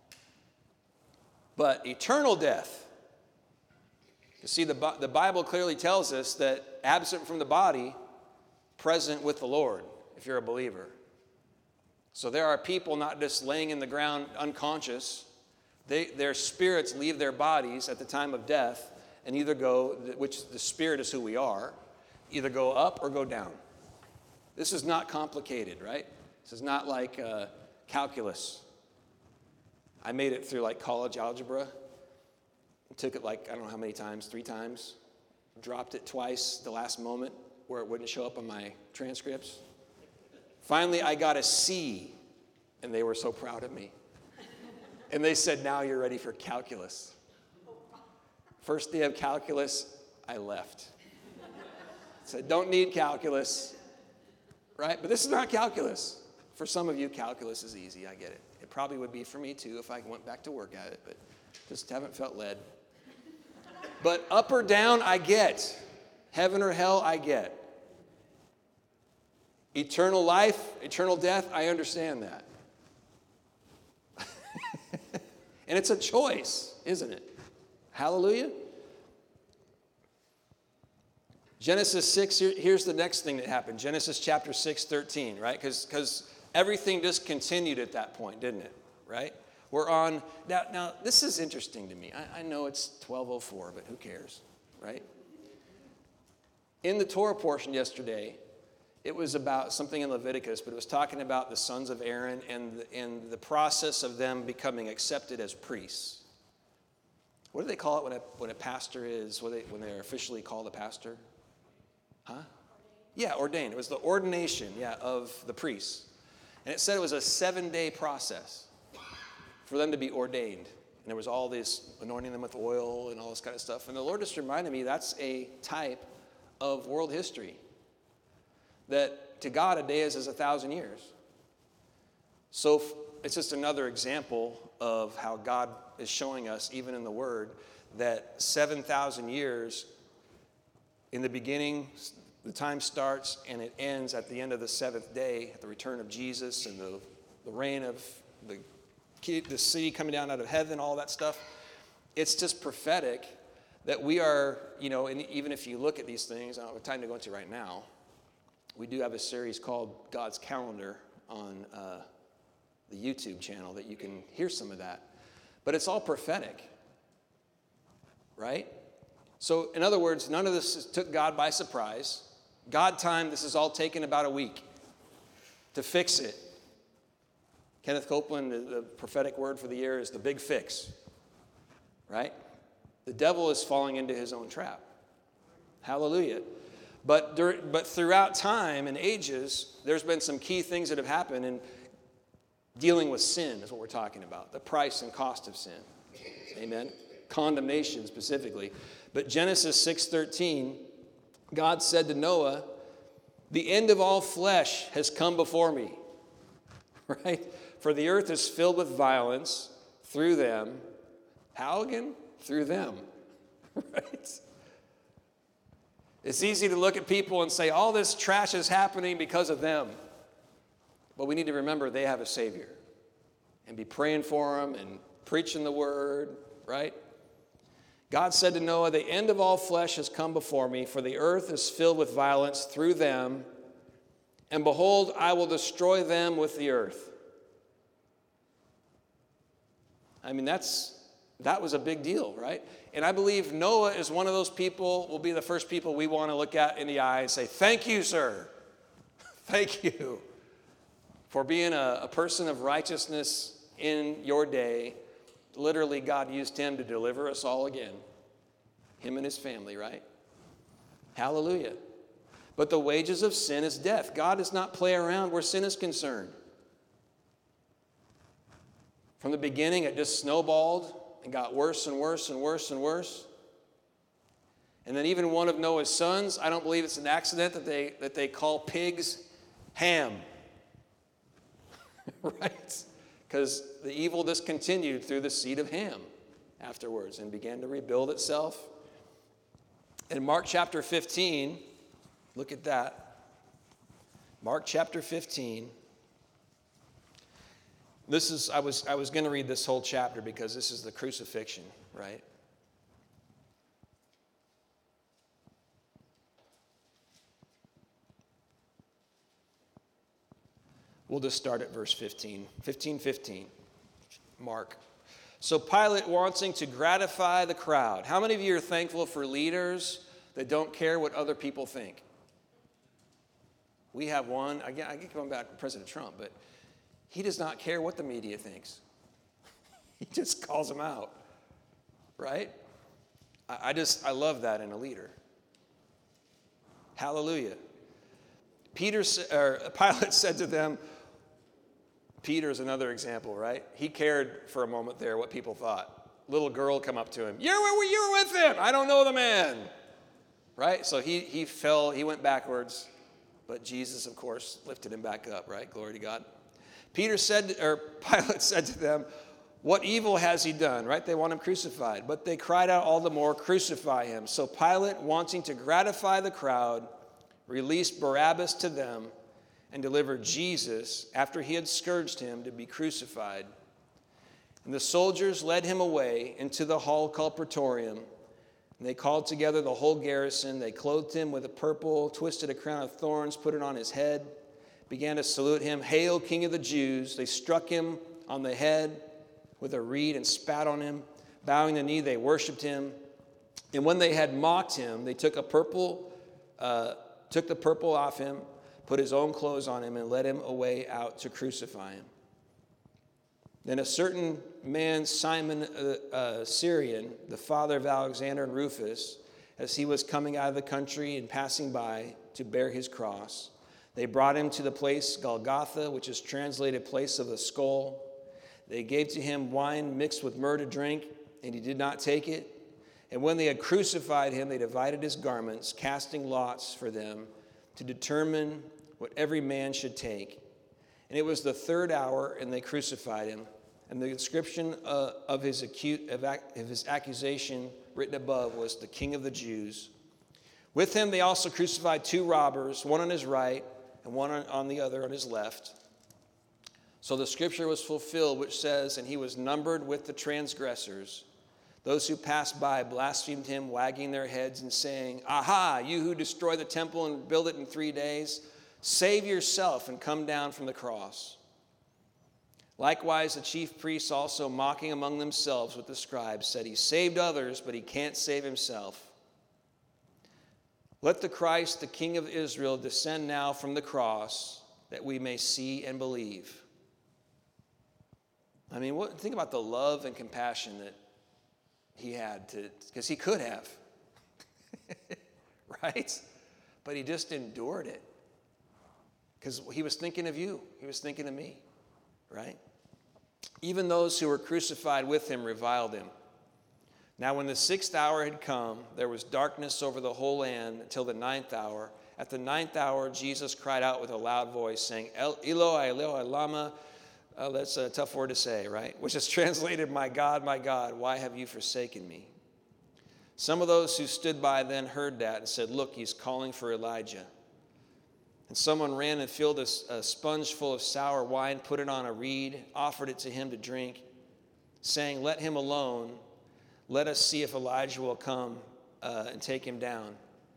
But eternal death, you see, the, the Bible clearly tells us that absent from the body, present with the Lord, if you're a believer. So there are people not just laying in the ground unconscious. They, their spirits leave their bodies at the time of death and either go, which the spirit is who we are, either go up or go down. This is not complicated, right? This is not like uh, calculus. I made it through like college algebra. Took it like, I don't know how many times, three times. Dropped it twice the last moment where it wouldn't show up on my transcripts. Finally, I got a C, and they were so proud of me. And they said, now you're ready for calculus. First day of calculus, I left. Said, don't need calculus, right? But this is not calculus. For some of you, calculus is easy, I get it. It probably would be for me too if I went back to work at it, but just haven't felt led. But up or down, I get. Heaven or hell, I get. Eternal life, eternal death, I understand that. And it's a choice, isn't it? Hallelujah. Genesis six, here, here's the next thing that happened. Genesis chapter six, thirteen, right? Because because everything just continued at that point, didn't it? Right? We're on, now, now this is interesting to me. I, I know it's twelve oh four, but who cares, right? In the Torah portion yesterday, it was about something in Leviticus, but it was talking about the sons of Aaron and the, and the process of them becoming accepted as priests. What do they call it when a, when a pastor is, when, they, when they're officially called a pastor? Huh? Yeah, ordained. It was the ordination, yeah, of the priests. And it said it was a seven-day process for them to be ordained. And there was all this anointing them with oil and all this kind of stuff. And the Lord just reminded me that's a type of world history. That to God a day is as a thousand years. So it's just another example of how God is showing us, even in the Word, that seven thousand years, in the beginning, the time starts and it ends at the end of the seventh day, at the return of Jesus and the, the reign of the, the city coming down out of heaven, all that stuff. It's just prophetic that we are, you know, and even if you look at these things, I don't have time to go into right now, we do have a series called God's Calendar on uh, the YouTube channel that you can hear some of that. But it's all prophetic, right? So, in other words, none of this took God by surprise. God time, this is all taken about a week to fix it. Kenneth Copeland, the prophetic word for the year is the big fix, right? The devil is falling into his own trap. Hallelujah. But, but throughout time and ages, there's been some key things that have happened in dealing with sin is what we're talking about. The price and cost of sin. Amen. Condemnation specifically. But Genesis six thirteen, God said to Noah, the end of all flesh has come before me. Right? For the earth is filled with violence through them. How again? Through them. Right? It's easy to look at people and say, all this trash is happening because of them. But we need to remember they have a Savior. And be praying for them and preaching the word, right? God said to Noah, the end of all flesh has come before me, for the earth is filled with violence through them. And behold, I will destroy them with the earth. I mean, that's... That was a big deal, right? And I believe Noah is one of those people, will be the first people we want to look at in the eye and say, thank you, sir. Thank you for being a, a person of righteousness in your day. Literally, God used him to deliver us all again. Him and his family, right? Hallelujah. But the wages of sin is death. God does not play around where sin is concerned. From the beginning, it just snowballed. and got worse and worse and worse and worse. And then even one of Noah's sons, I don't believe it's an accident that they, that they call pigs Ham. Right? Because the evil just continued through the seed of Ham afterwards and began to rebuild itself. In Mark chapter fifteen, look at that. Mark chapter fifteen. This is, I was, I was going to read this whole chapter because this is the crucifixion, right? We'll just start at verse fifteen. fifteen fifteen. Mark. So Pilate, wanting to gratify the crowd. How many of you are thankful for leaders that don't care what other people think? We have one. I get, I get going back to President Trump, but he does not care what the media thinks. He just calls them out, right? I, I just, I love that in a leader. Hallelujah. Peter, or Pilate said to them, Peter's another example, right? He cared for a moment there what people thought. Little girl come up to him. You were, you were with him. I don't know the man. Right? So he, he fell, he went backwards. But Jesus, of course, lifted him back up, right? Glory to God. Peter said, or Pilate said to them, what evil has he done? Right? They want him crucified. But they cried out all the more, crucify him. So Pilate, wanting to gratify the crowd, released Barabbas to them and delivered Jesus, after he had scourged him, to be crucified. And the soldiers led him away into the hall called Praetorium. And they called together the whole garrison. They clothed him with a purple, twisted a crown of thorns, put it on his head, began to salute him, Hail, King of the Jews. They struck him on the head with a reed and spat on him. Bowing the knee, they worshipped him. And when they had mocked him, they took a purple, uh, took the purple off him, put his own clothes on him, and led him away out to crucify him. Then a certain man, Simon uh, uh, Syrian, the father of Alexander and Rufus, as he was coming out of the country and passing by to bear his cross, they brought him to the place Golgotha, which is translated place of the skull. They gave to him wine mixed with myrrh to drink, and he did not take it. And when they had crucified him, they divided his garments, casting lots for them to determine what every man should take. And it was the third hour, and they crucified him. And the inscription uh, of his acute of, ac- of his accusation written above was the King of the Jews. With him they also crucified two robbers, one on his right and one on, on the other on his left. So the scripture was fulfilled, which says, and he was numbered with the transgressors. Those who passed by blasphemed him, wagging their heads and saying, Aha, you who destroy the temple and build it in three days, save yourself and come down from the cross. Likewise, the chief priests also, mocking among themselves with the scribes, said, He saved others, but he can't save himself. Let the Christ, the King of Israel, descend now from the cross, that we may see and believe. I mean, what, think about the love and compassion that he had to, because he could have, right? But he just endured it because he was thinking of you. He was thinking of me, right? Even those who were crucified with him reviled him. Now, when the sixth hour had come, there was darkness over the whole land until the ninth hour. At the ninth hour, Jesus cried out with a loud voice, saying, Eloi, Eloi, lama. Uh, that's a tough word to say, right? Which is translated, My God, my God, why have you forsaken me? Some of those who stood by then heard that and said, Look, he's calling for Elijah. And someone ran and filled a, a sponge full of sour wine, put it on a reed, offered it to him to drink, saying, Let him alone. Let us see if Elijah will come uh, and take him down.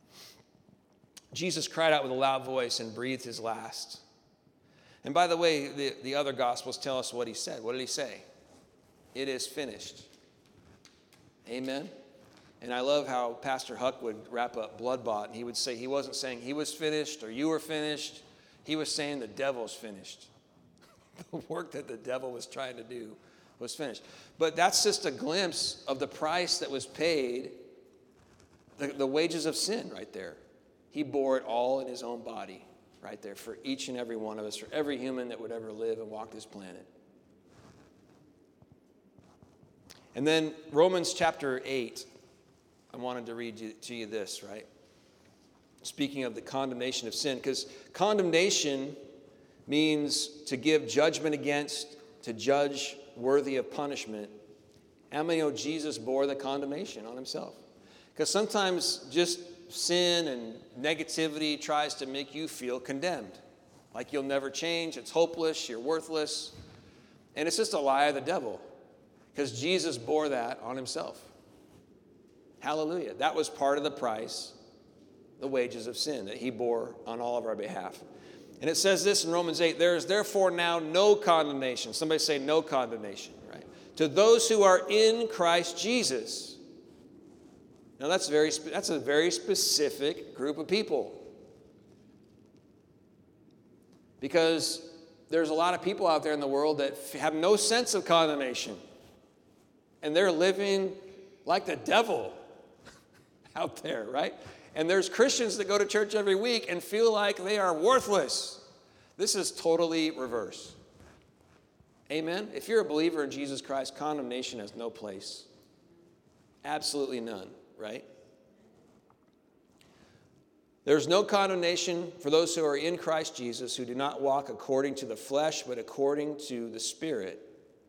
Jesus cried out with a loud voice and breathed his last. And by the way, the, the other Gospels tell us what he said. What did he say? It is finished. Amen. And I love how Pastor Huck would wrap up Blood-Bought, and he would say he wasn't saying he was finished or you were finished. He was saying the devil's finished. The work that the devil was trying to do was finished. But that's just a glimpse of the price that was paid, the, the wages of sin right there. He bore it all in his own body. Right there for each and every one of us, for every human that would ever live and walk this planet. And then Romans chapter eight, I wanted to read you, to you this, right? Speaking of the condemnation of sin, because condemnation means to give judgment against, to judge worthy of punishment. How many know Jesus bore the condemnation on himself? Because sometimes just sin and negativity tries to make you feel condemned, like you'll never change, it's hopeless, you're worthless. And it's just a lie of the devil, because Jesus bore that on himself. Hallelujah. That was part of the price, the wages of sin, that he bore on all of our behalf. And it says this in Romans eight, there is therefore now no condemnation. Somebody say no condemnation, right? To those who are in Christ Jesus. Now that's very that's a very specific group of people. Because there's a lot of people out there in the world that have no sense of condemnation. And they're living like the devil out there, right? And there's Christians that go to church every week and feel like they are worthless. This is totally reverse. Amen? If you're a believer in Jesus Christ, condemnation has no place. Absolutely none, right? There's no condemnation for those who are in Christ Jesus, who do not walk according to the flesh, but according to the Spirit.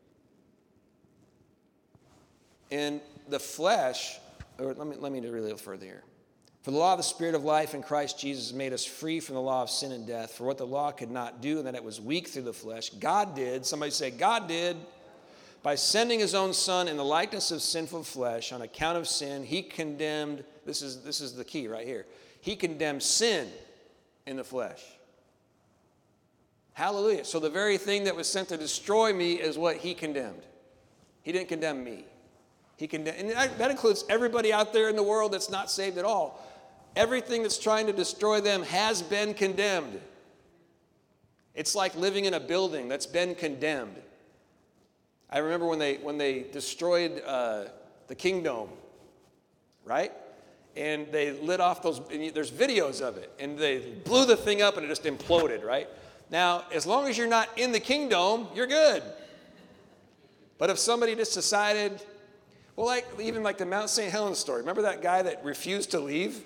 And the flesh, or let me, let me read a little further here. For the law of the Spirit of life in Christ Jesus made us free from the law of sin and death. For what the law could not do, and that it was weak through the flesh, God did, somebody say, God did, by sending his own Son in the likeness of sinful flesh on account of sin, he condemned, this is, this is the key right here, he condemned sin in the flesh. Hallelujah. So the very thing that was sent to destroy me is what he condemned. He didn't condemn me. He condemned, and that includes everybody out there in the world that's not saved at all. Everything that's trying to destroy them has been condemned. It's like living in a building that's been condemned. I remember when they when they destroyed uh, the Kingdom, right? And they lit off those, and there's videos of it, and they blew the thing up and it just imploded, right? Now, as long as you're not in the Kingdom, you're good. But if somebody just decided, well, like even like the Mount Saint Helens story, remember that guy that refused to leave?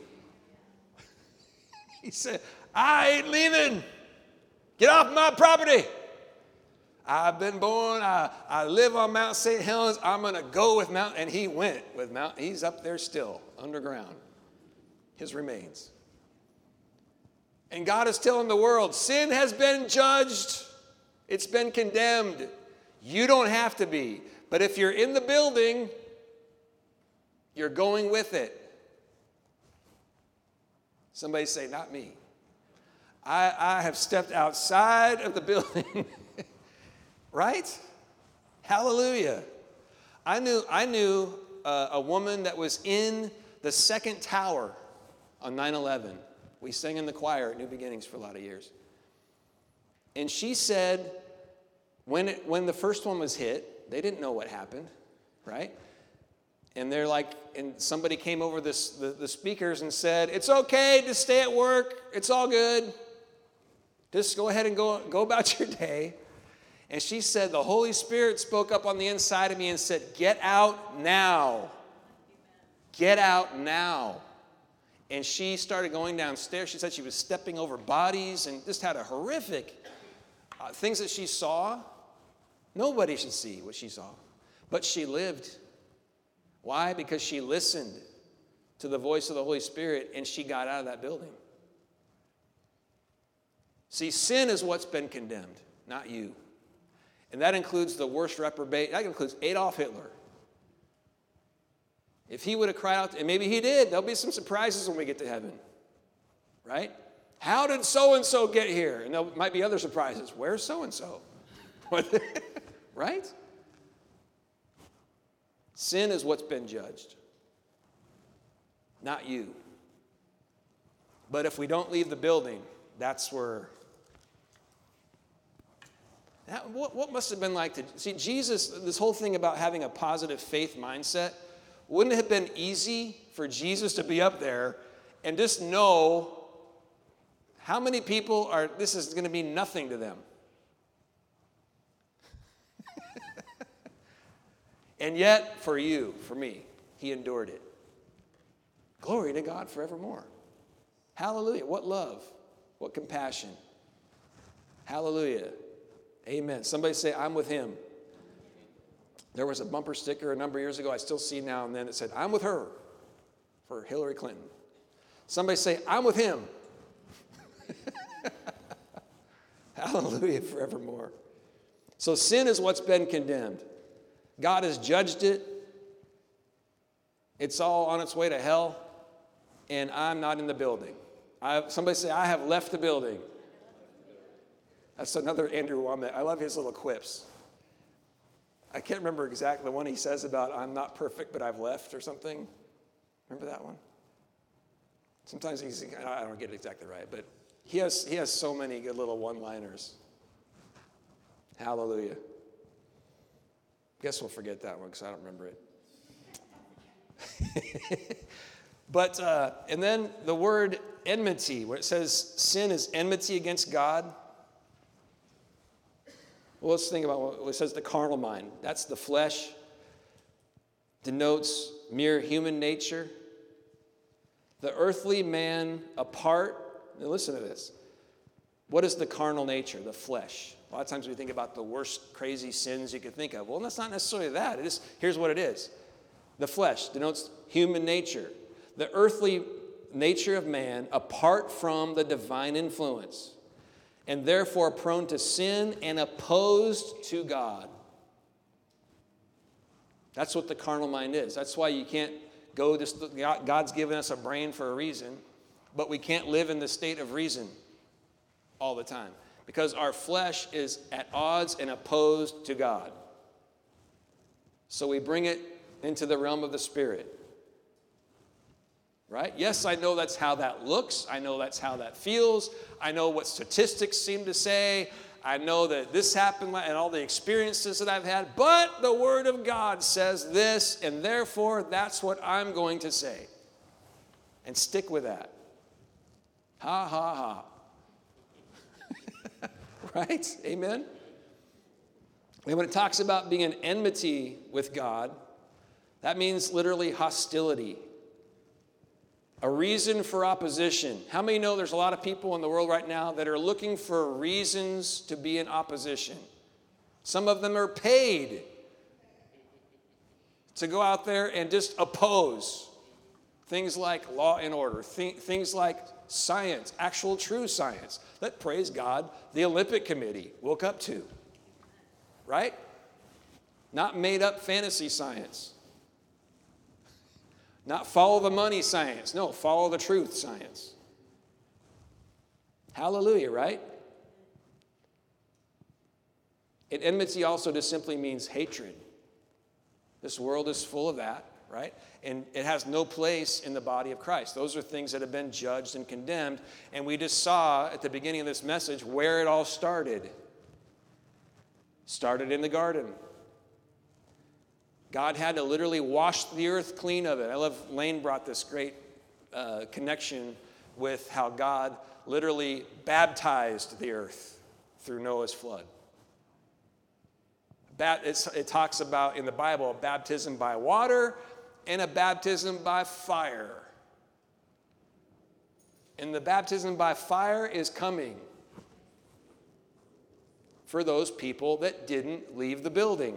He said, I ain't leaving. Get off my property. I've been born, I, I live on Mount Saint Helens, I'm going to go with Mount, and he went with Mount, he's up there still, underground, his remains. And God is telling the world, sin has been judged, it's been condemned. You don't have to be, but if you're in the building, you're going with it. Somebody say, not me. I, I have stepped outside of the building. Right? Hallelujah. I knew, I knew uh, a woman that was in the second tower on nine eleven. We sang in the choir at New Beginnings for a lot of years. And she said, when, it, when the first one was hit, they didn't know what happened, right? And they're like, and somebody came over this, the, the speakers and said, it's okay, just stay at work, it's all good. Just go ahead and go, go about your day. And she said, the Holy Spirit spoke up on the inside of me and said, get out now. Get out now. And she started going downstairs. She said she was stepping over bodies and just had a horrific uh, things that she saw. Nobody should see what she saw. But she lived. Why? Because she listened to the voice of the Holy Spirit and she got out of that building. See, sin is what's been condemned, not you. And that includes the worst reprobate. That includes Adolf Hitler. If he would have cried out, and maybe he did, there'll be some surprises when we get to heaven. Right? How did so-and-so get here? And there might be other surprises. Where's so-and-so? Right? Sin is what's been judged, not you. But if we don't leave the building, that's where... That, what, what must have been like to... See, Jesus, this whole thing about having a positive faith mindset, wouldn't it have been easy for Jesus to be up there and just know how many people are... This is going to be nothing to them. And yet, for you, for me, he endured it. Glory to God forevermore. Hallelujah. What love. What compassion. Hallelujah. Amen. Somebody say, I'm with him. There was a bumper sticker a number of years ago, I still see now and then, that said, I'm with her, for Hillary Clinton. Somebody say, I'm with him. Hallelujah, forevermore. So sin is what's been condemned. God has judged it. It's all on its way to hell, and I'm not in the building. I, somebody say, I have left the building. That's another Andrew Womack. I love his little quips. I can't remember exactly the one he says about I'm not perfect, but I've left or something. Remember that one? Sometimes he's, I don't get it exactly right, but he has, he has so many good little one-liners. Hallelujah. Guess we'll forget that one because I don't remember it. But, uh, and then the word enmity, where it says sin is enmity against God. Well, let's think about what it says, the carnal mind. That's the flesh. Denotes mere human nature. The earthly man apart. Now listen to this. What is the carnal nature? The flesh. A lot of times we think about the worst crazy sins you could think of. Well, that's not necessarily that. It is, here's what it is. The flesh denotes human nature. The earthly nature of man apart from the divine influence, and therefore prone to sin and opposed to God. That's what the carnal mind is. That's why you can't go, just God's given us a brain for a reason, but we can't live in the state of reason all the time because our flesh is at odds and opposed to God. So we bring it into the realm of the Spirit. Right? Yes, I know that's how that looks. I know that's how that feels. I know what statistics seem to say. I know that this happened and all the experiences that I've had. But the Word of God says this, and therefore that's what I'm going to say. And stick with that. Ha, ha, ha. Right? Amen? And when it talks about being in enmity with God, that means literally hostility. A reason for opposition. How many know there's a lot of people in the world right now that are looking for reasons to be in opposition? Some of them are paid to go out there and just oppose things like law and order, th- things like science, actual true science, that, praise God, the Olympic Committee woke up to. Right? Not made up fantasy science. Not follow the money science. No, follow the truth science. Hallelujah, right? And enmity also just simply means hatred. This world is full of that, right? And it has no place in the body of Christ. Those are things that have been judged and condemned. And we just saw at the beginning of this message where it all started. Started in the garden. God had to literally wash the earth clean of it. I love, Lane brought this great uh, connection with how God literally baptized the earth through Noah's flood. Bat, it talks about in the Bible a baptism by water and a baptism by fire. And the baptism by fire is coming for those people that didn't leave the building.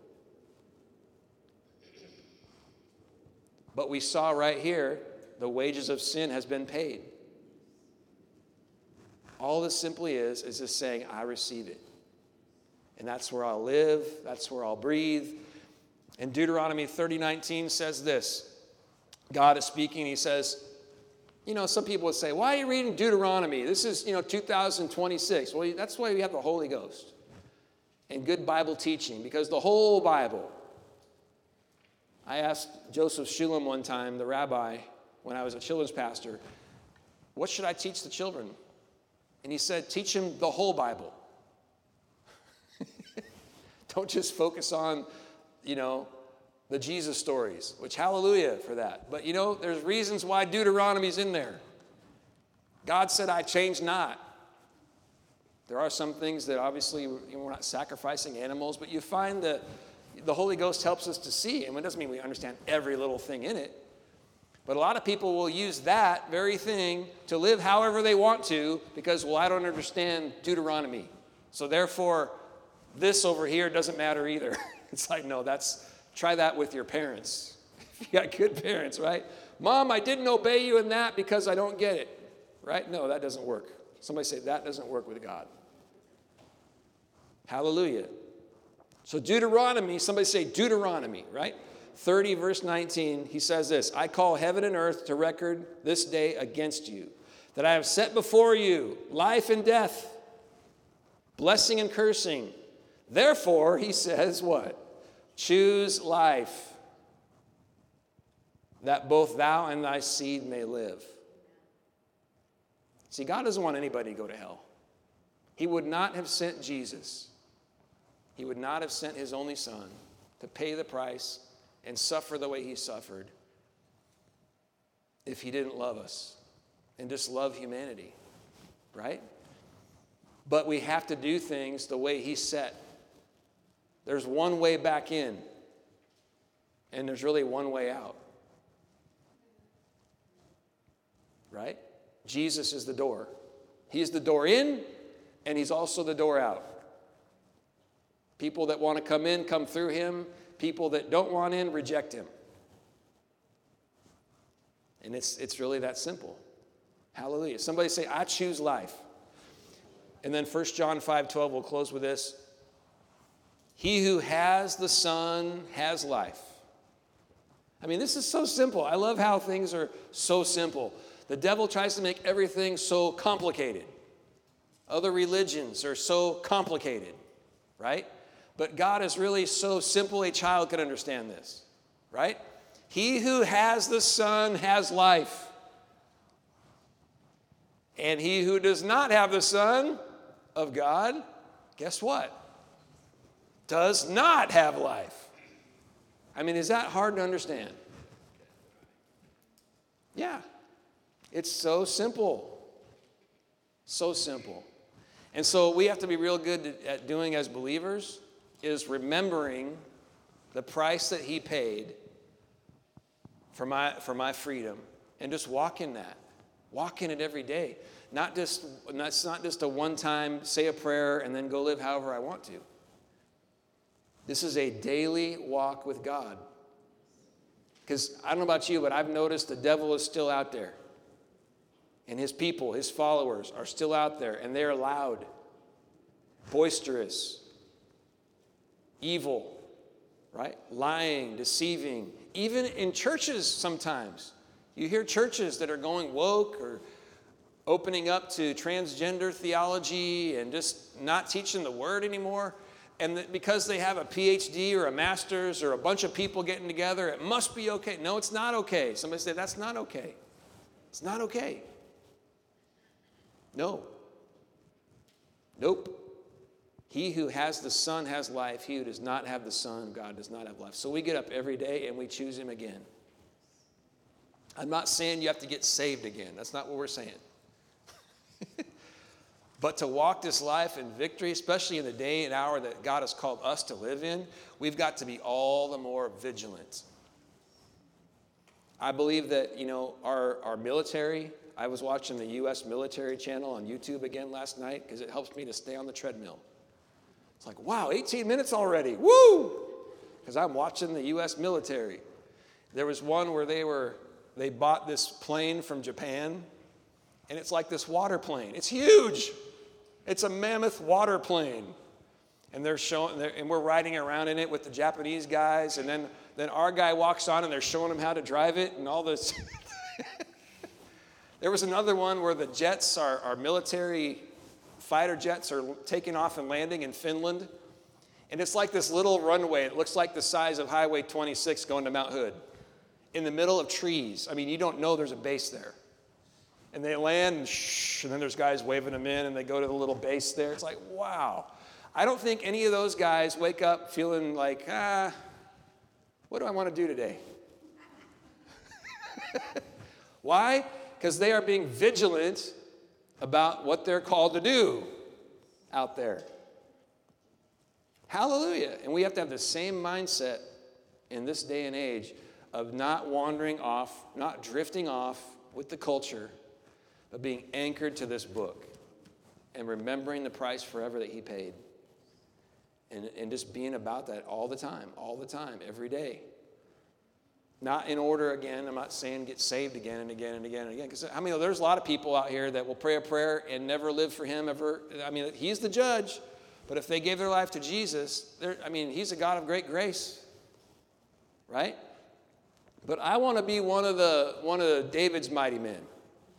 But we saw right here, the wages of sin has been paid. All this simply is, is just saying, I receive it. And that's where I'll live, that's where I'll breathe. And Deuteronomy thirty nineteen says this. God is speaking, he says, you know, some people would say, why are you reading Deuteronomy? This is, you know, two thousand twenty-six. Well, that's why we have the Holy Ghost and good Bible teaching, because the whole Bible. I asked Joseph Shulam one time, the rabbi, when I was a children's pastor, what should I teach the children? And he said, teach them the whole Bible. Don't just focus on, you know, the Jesus stories, which hallelujah for that. But, you know, there's reasons why Deuteronomy's in there. God said, I change not. There are some things that obviously, you know, we're not sacrificing animals, but you find the the Holy Ghost helps us to see. And it doesn't mean we understand every little thing in it. But a lot of people will use that very thing to live however they want to because, well, I don't understand Deuteronomy. So therefore, this over here doesn't matter either. It's like, no, that's, try that with your parents. If you got good parents, right? Mom, I didn't obey you in that because I don't get it. Right? No, that doesn't work. Somebody say, that doesn't work with God. Hallelujah. So Deuteronomy, somebody say Deuteronomy, right? thirty, verse nineteen, he says this, I call heaven and earth to record this day against you, that I have set before you life and death, blessing and cursing. Therefore, he says what? Choose life, that both thou and thy seed may live. See, God doesn't want anybody to go to hell. He would not have sent Jesus. He would not have sent his only son to pay the price and suffer the way he suffered if he didn't love us and just love humanity, right? But we have to do things the way he set. There's one way back in, and there's really one way out, right? Jesus is the door. He's the door in, and he's also the door out. People that want to come in, come through him. People that don't want in, reject him. And it's, it's really that simple. Hallelujah. Somebody say, I choose life. And then First John five twelve, we'll close with this. He who has the Son has life. I mean, this is so simple. I love how things are so simple. The devil tries to make everything so complicated. Other religions are so complicated, right? But God is really so simple a child can understand this, right? He who has the Son has life. And he who does not have the Son of God, guess what? Does not have life. I mean, is that hard to understand? Yeah. It's so simple. So simple. And so we have to be real good at doing as believers is remembering the price that he paid for my, for my freedom and just walk in that. Walk in it every day. Not just, it's not just a one-time say a prayer and then go live however I want to. This is a daily walk with God. Because I don't know about you, but I've noticed the devil is still out there. And his people, his followers are still out there, and they're loud, boisterous, evil, right? Lying, deceiving. Even in churches sometimes. You hear churches that are going woke or opening up to transgender theology and just not teaching the word anymore. And that because they have a P H D or a master's or a bunch of people getting together, it must be okay. No, it's not okay. Somebody say, that's not okay. It's not okay. No. Nope. He who has the Son has life. He who does not have the Son of God does not have life. So we get up every day and we choose him again. I'm not saying you have to get saved again. That's not what we're saying. But to walk this life in victory, especially in the day and hour that God has called us to live in, we've got to be all the more vigilant. I believe that, you know, our, our military, I was watching the U S military channel on YouTube again last night because it helps me to stay on the treadmill. It's like, wow, eighteen minutes already. Woo! Because I'm watching the U S military. There was one where they were, they bought this plane from Japan, and it's like this water plane. It's huge. It's a mammoth water plane. And they're showing, they're, and we're riding around in it with the Japanese guys, and then, then our guy walks on and they're showing him how to drive it and all this. There was another one where the jets, our, our military fighter jets are taking off and landing in Finland. And it's like this little runway. It looks like the size of Highway twenty-six going to Mount Hood. In the middle of trees. I mean, you don't know there's a base there. And they land, and shh, and then there's guys waving them in, and they go to the little base there. It's like, wow. I don't think any of those guys wake up feeling like, ah, what do I want to do today? Why? Because they are being vigilant about what they're called to do out there. Hallelujah. And we have to have the same mindset in this day and age of not wandering off, not drifting off with the culture, but being anchored to this book and remembering the price forever that he paid. And, and just being about that all the time, all the time, every day. Not in order again. I'm not saying get saved again and again and again and again. Because I mean, there's a lot of people out here that will pray a prayer and never live for him ever. I mean, he's the judge. But if they gave their life to Jesus, I mean, he's a God of great grace. Right? But I want to be one of the one of the David's mighty men.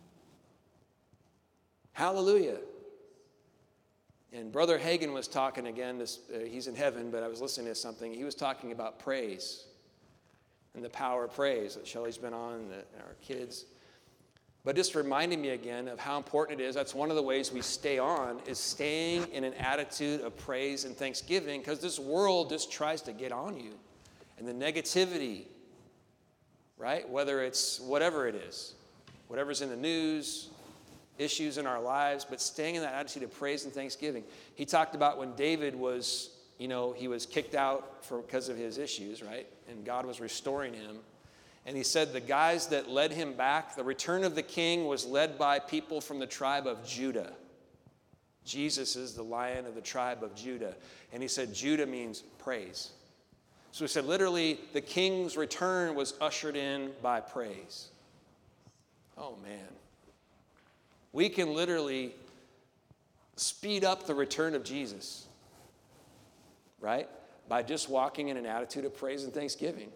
Hallelujah. And Brother Hagin was talking again. This, uh, he's in heaven, but I was listening to something. He was talking about praise and the power of praise that Shelley's been on and, the, and our kids. But just reminding me again of how important it is. That's one of the ways we stay on, is staying in an attitude of praise and thanksgiving, because this world just tries to get on you. And the negativity, right? Whether it's whatever it is, whatever's in the news, issues in our lives, but staying in that attitude of praise and thanksgiving. He talked about when David was, you know, he was kicked out for because of his issues, right? And God was restoring him. And he said the guys that led him back, the return of the king was led by people from the tribe of Judah. Jesus is the Lion of the tribe of Judah. And he said Judah means praise. So he said literally the king's return was ushered in by praise. Oh, man. We can literally speed up the return of Jesus, right? By just walking in an attitude of praise and thanksgiving.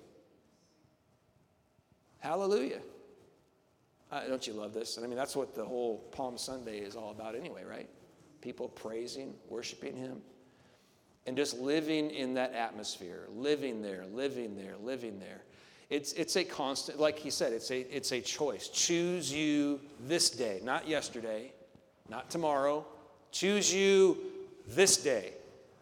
Hallelujah. Uh, don't you love this? And I mean, that's what the whole Palm Sunday is all about anyway, right? People praising, worshiping him, and just living in that atmosphere, living there, living there, living there. It's it's a constant, like he said, it's a it's a choice. Choose you this day, not yesterday, not tomorrow. Choose you this day.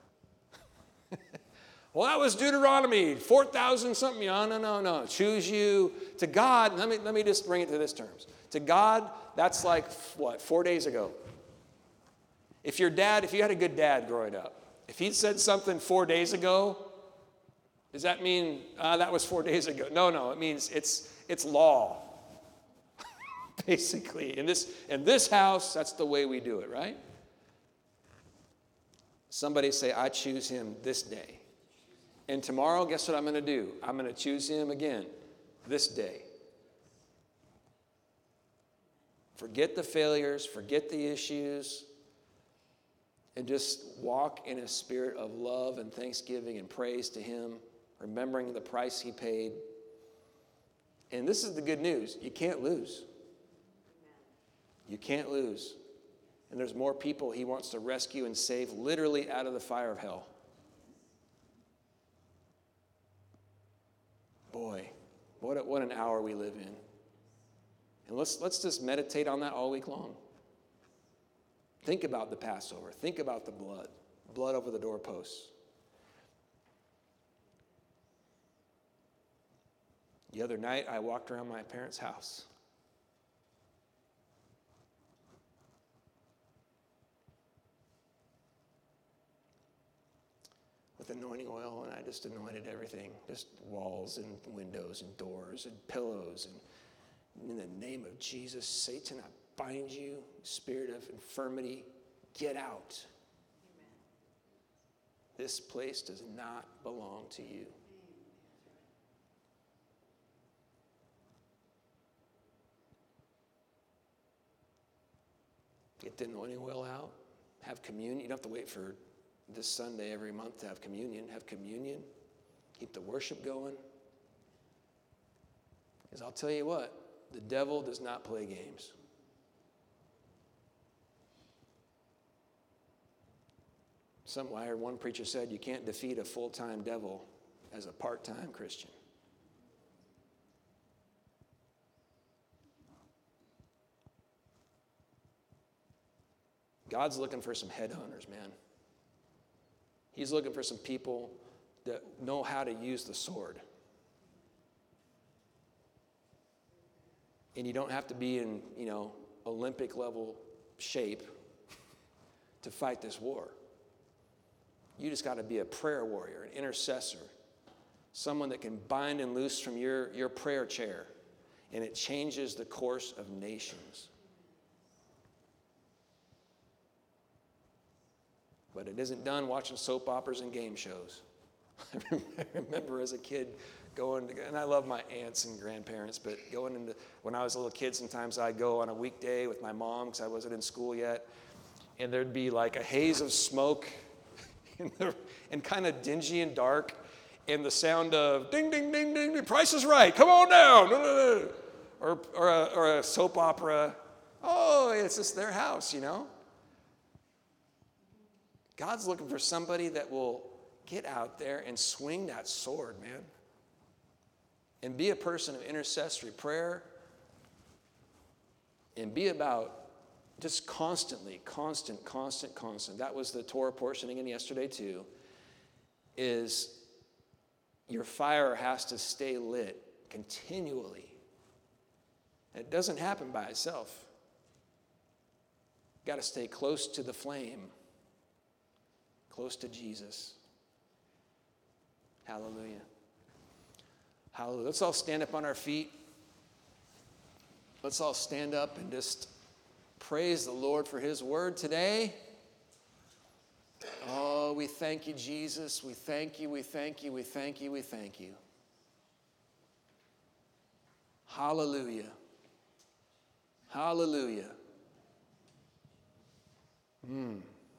Well, that was Deuteronomy four thousand something. No, no, no, no. Choose you to God. Let me let me just bring it to this terms. To God, that's like what, four days ago. If your dad, if you had a good dad growing up, if he said something four days ago, does that mean uh, that was four days ago? No, no. It means it's it's law. Basically, in this in this house, that's the way we do it, right? Somebody say, I choose him this day. And tomorrow, guess what I'm going to do? I'm going to choose him again this day. Forget the failures, forget the issues, and just walk in a spirit of love and thanksgiving and praise to him, remembering the price he paid. And this is the good news. You can't lose. You can't lose. And there's more people he wants to rescue and save literally out of the fire of hell. Boy, what, a, what an hour we live in. And let's, let's just meditate on that all week long. Think about the Passover. Think about the blood. Blood over the doorposts. The other night, I walked around my parents' house. With anointing oil, and I just anointed everything. Just walls and windows and doors and pillows. And in the name of Jesus, Satan, I bind you, spirit of infirmity, get out. Amen. This place does not belong to you. Get the anointing oil out. Have communion. You don't have to wait for this Sunday every month to have communion. Have communion. Keep the worship going. Because I'll tell you what, the devil does not play games. Some, I heard one preacher said, you can't defeat a full-time devil as a part-time Christian. God's looking for some headhunters, man. He's looking for some people that know how to use the sword. And you don't have to be in, you know, Olympic level shape to fight this war. You just got to be a prayer warrior, an intercessor, someone that can bind and loose from your, your prayer chair, and it changes the course of nations. But it isn't done watching soap operas and game shows. I remember as a kid going to, and I love my aunts and grandparents, but going into, when I was a little kid, sometimes I'd go on a weekday with my mom because I wasn't in school yet, and there'd be like a haze of smoke in the, and kind of dingy and dark, and the sound of ding, ding, ding, ding, the Price is Right, come on down, or, or, a, or a soap opera. Oh, it's just their house, you know. God's looking for somebody that will get out there and swing that sword, man. And be a person of intercessory prayer. And be about just constantly, constant, constant, constant. That was the Torah portion again yesterday too. Is your fire has to stay lit continually. It doesn't happen by itself. You've got to stay close to the flame. Close to Jesus. Hallelujah. Hallelujah. Let's all stand up on our feet. Let's all stand up and just praise the Lord for his word today. Oh, we thank you, Jesus. We thank you, we thank you, we thank you, we thank you. Hallelujah. Hallelujah. Hmm.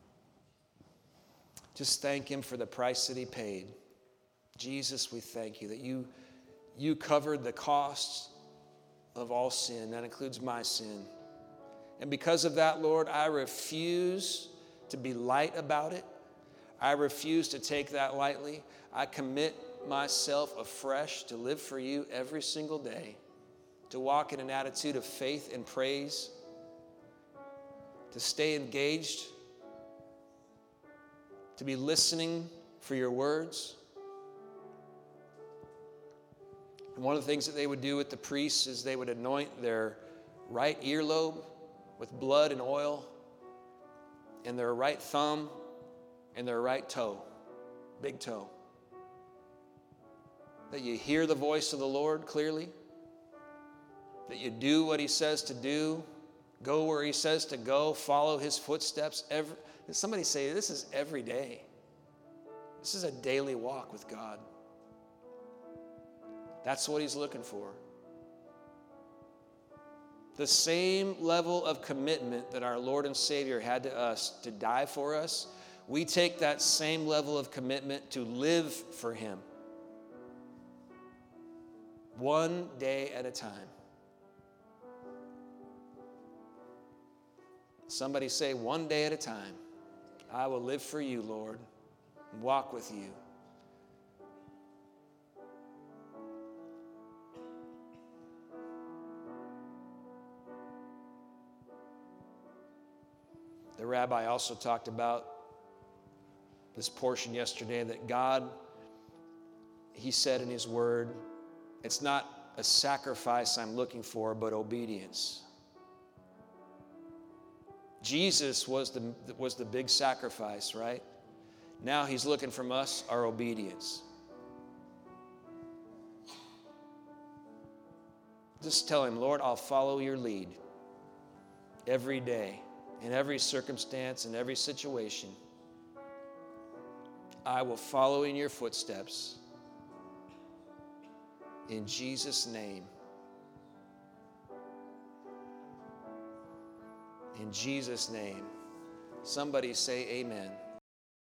Just thank him for the price that he paid. Jesus, we thank you that you, you covered the costs of all sin. That includes my sin. And because of that, Lord, I refuse to be light about it. I refuse to take that lightly. I commit myself afresh to live for you every single day, to walk in an attitude of faith and praise, to stay engaged, to be listening for your words. And one of the things that they would do with the priests is they would anoint their right earlobe with blood and oil, and their right thumb and their right toe, big toe. That you hear the voice of the Lord clearly, that you do what he says to do, go where he says to go, follow his footsteps. Every, somebody say, this is every day. This is a daily walk with God. That's what he's looking for. The same level of commitment that our Lord and Savior had to us to die for us, we take that same level of commitment to live for him. One day at a time. Somebody say, one day at a time, I will live for you, Lord, and walk with you. The rabbi also talked about this portion yesterday that God, he said in his word, it's not a sacrifice I'm looking for, but obedience. Jesus was the, was the big sacrifice, right? Now he's looking from us our obedience. Just tell him, Lord, I'll follow your lead every day, in every circumstance, in every situation. I will follow in your footsteps. In Jesus' name. In Jesus' name. Somebody say amen.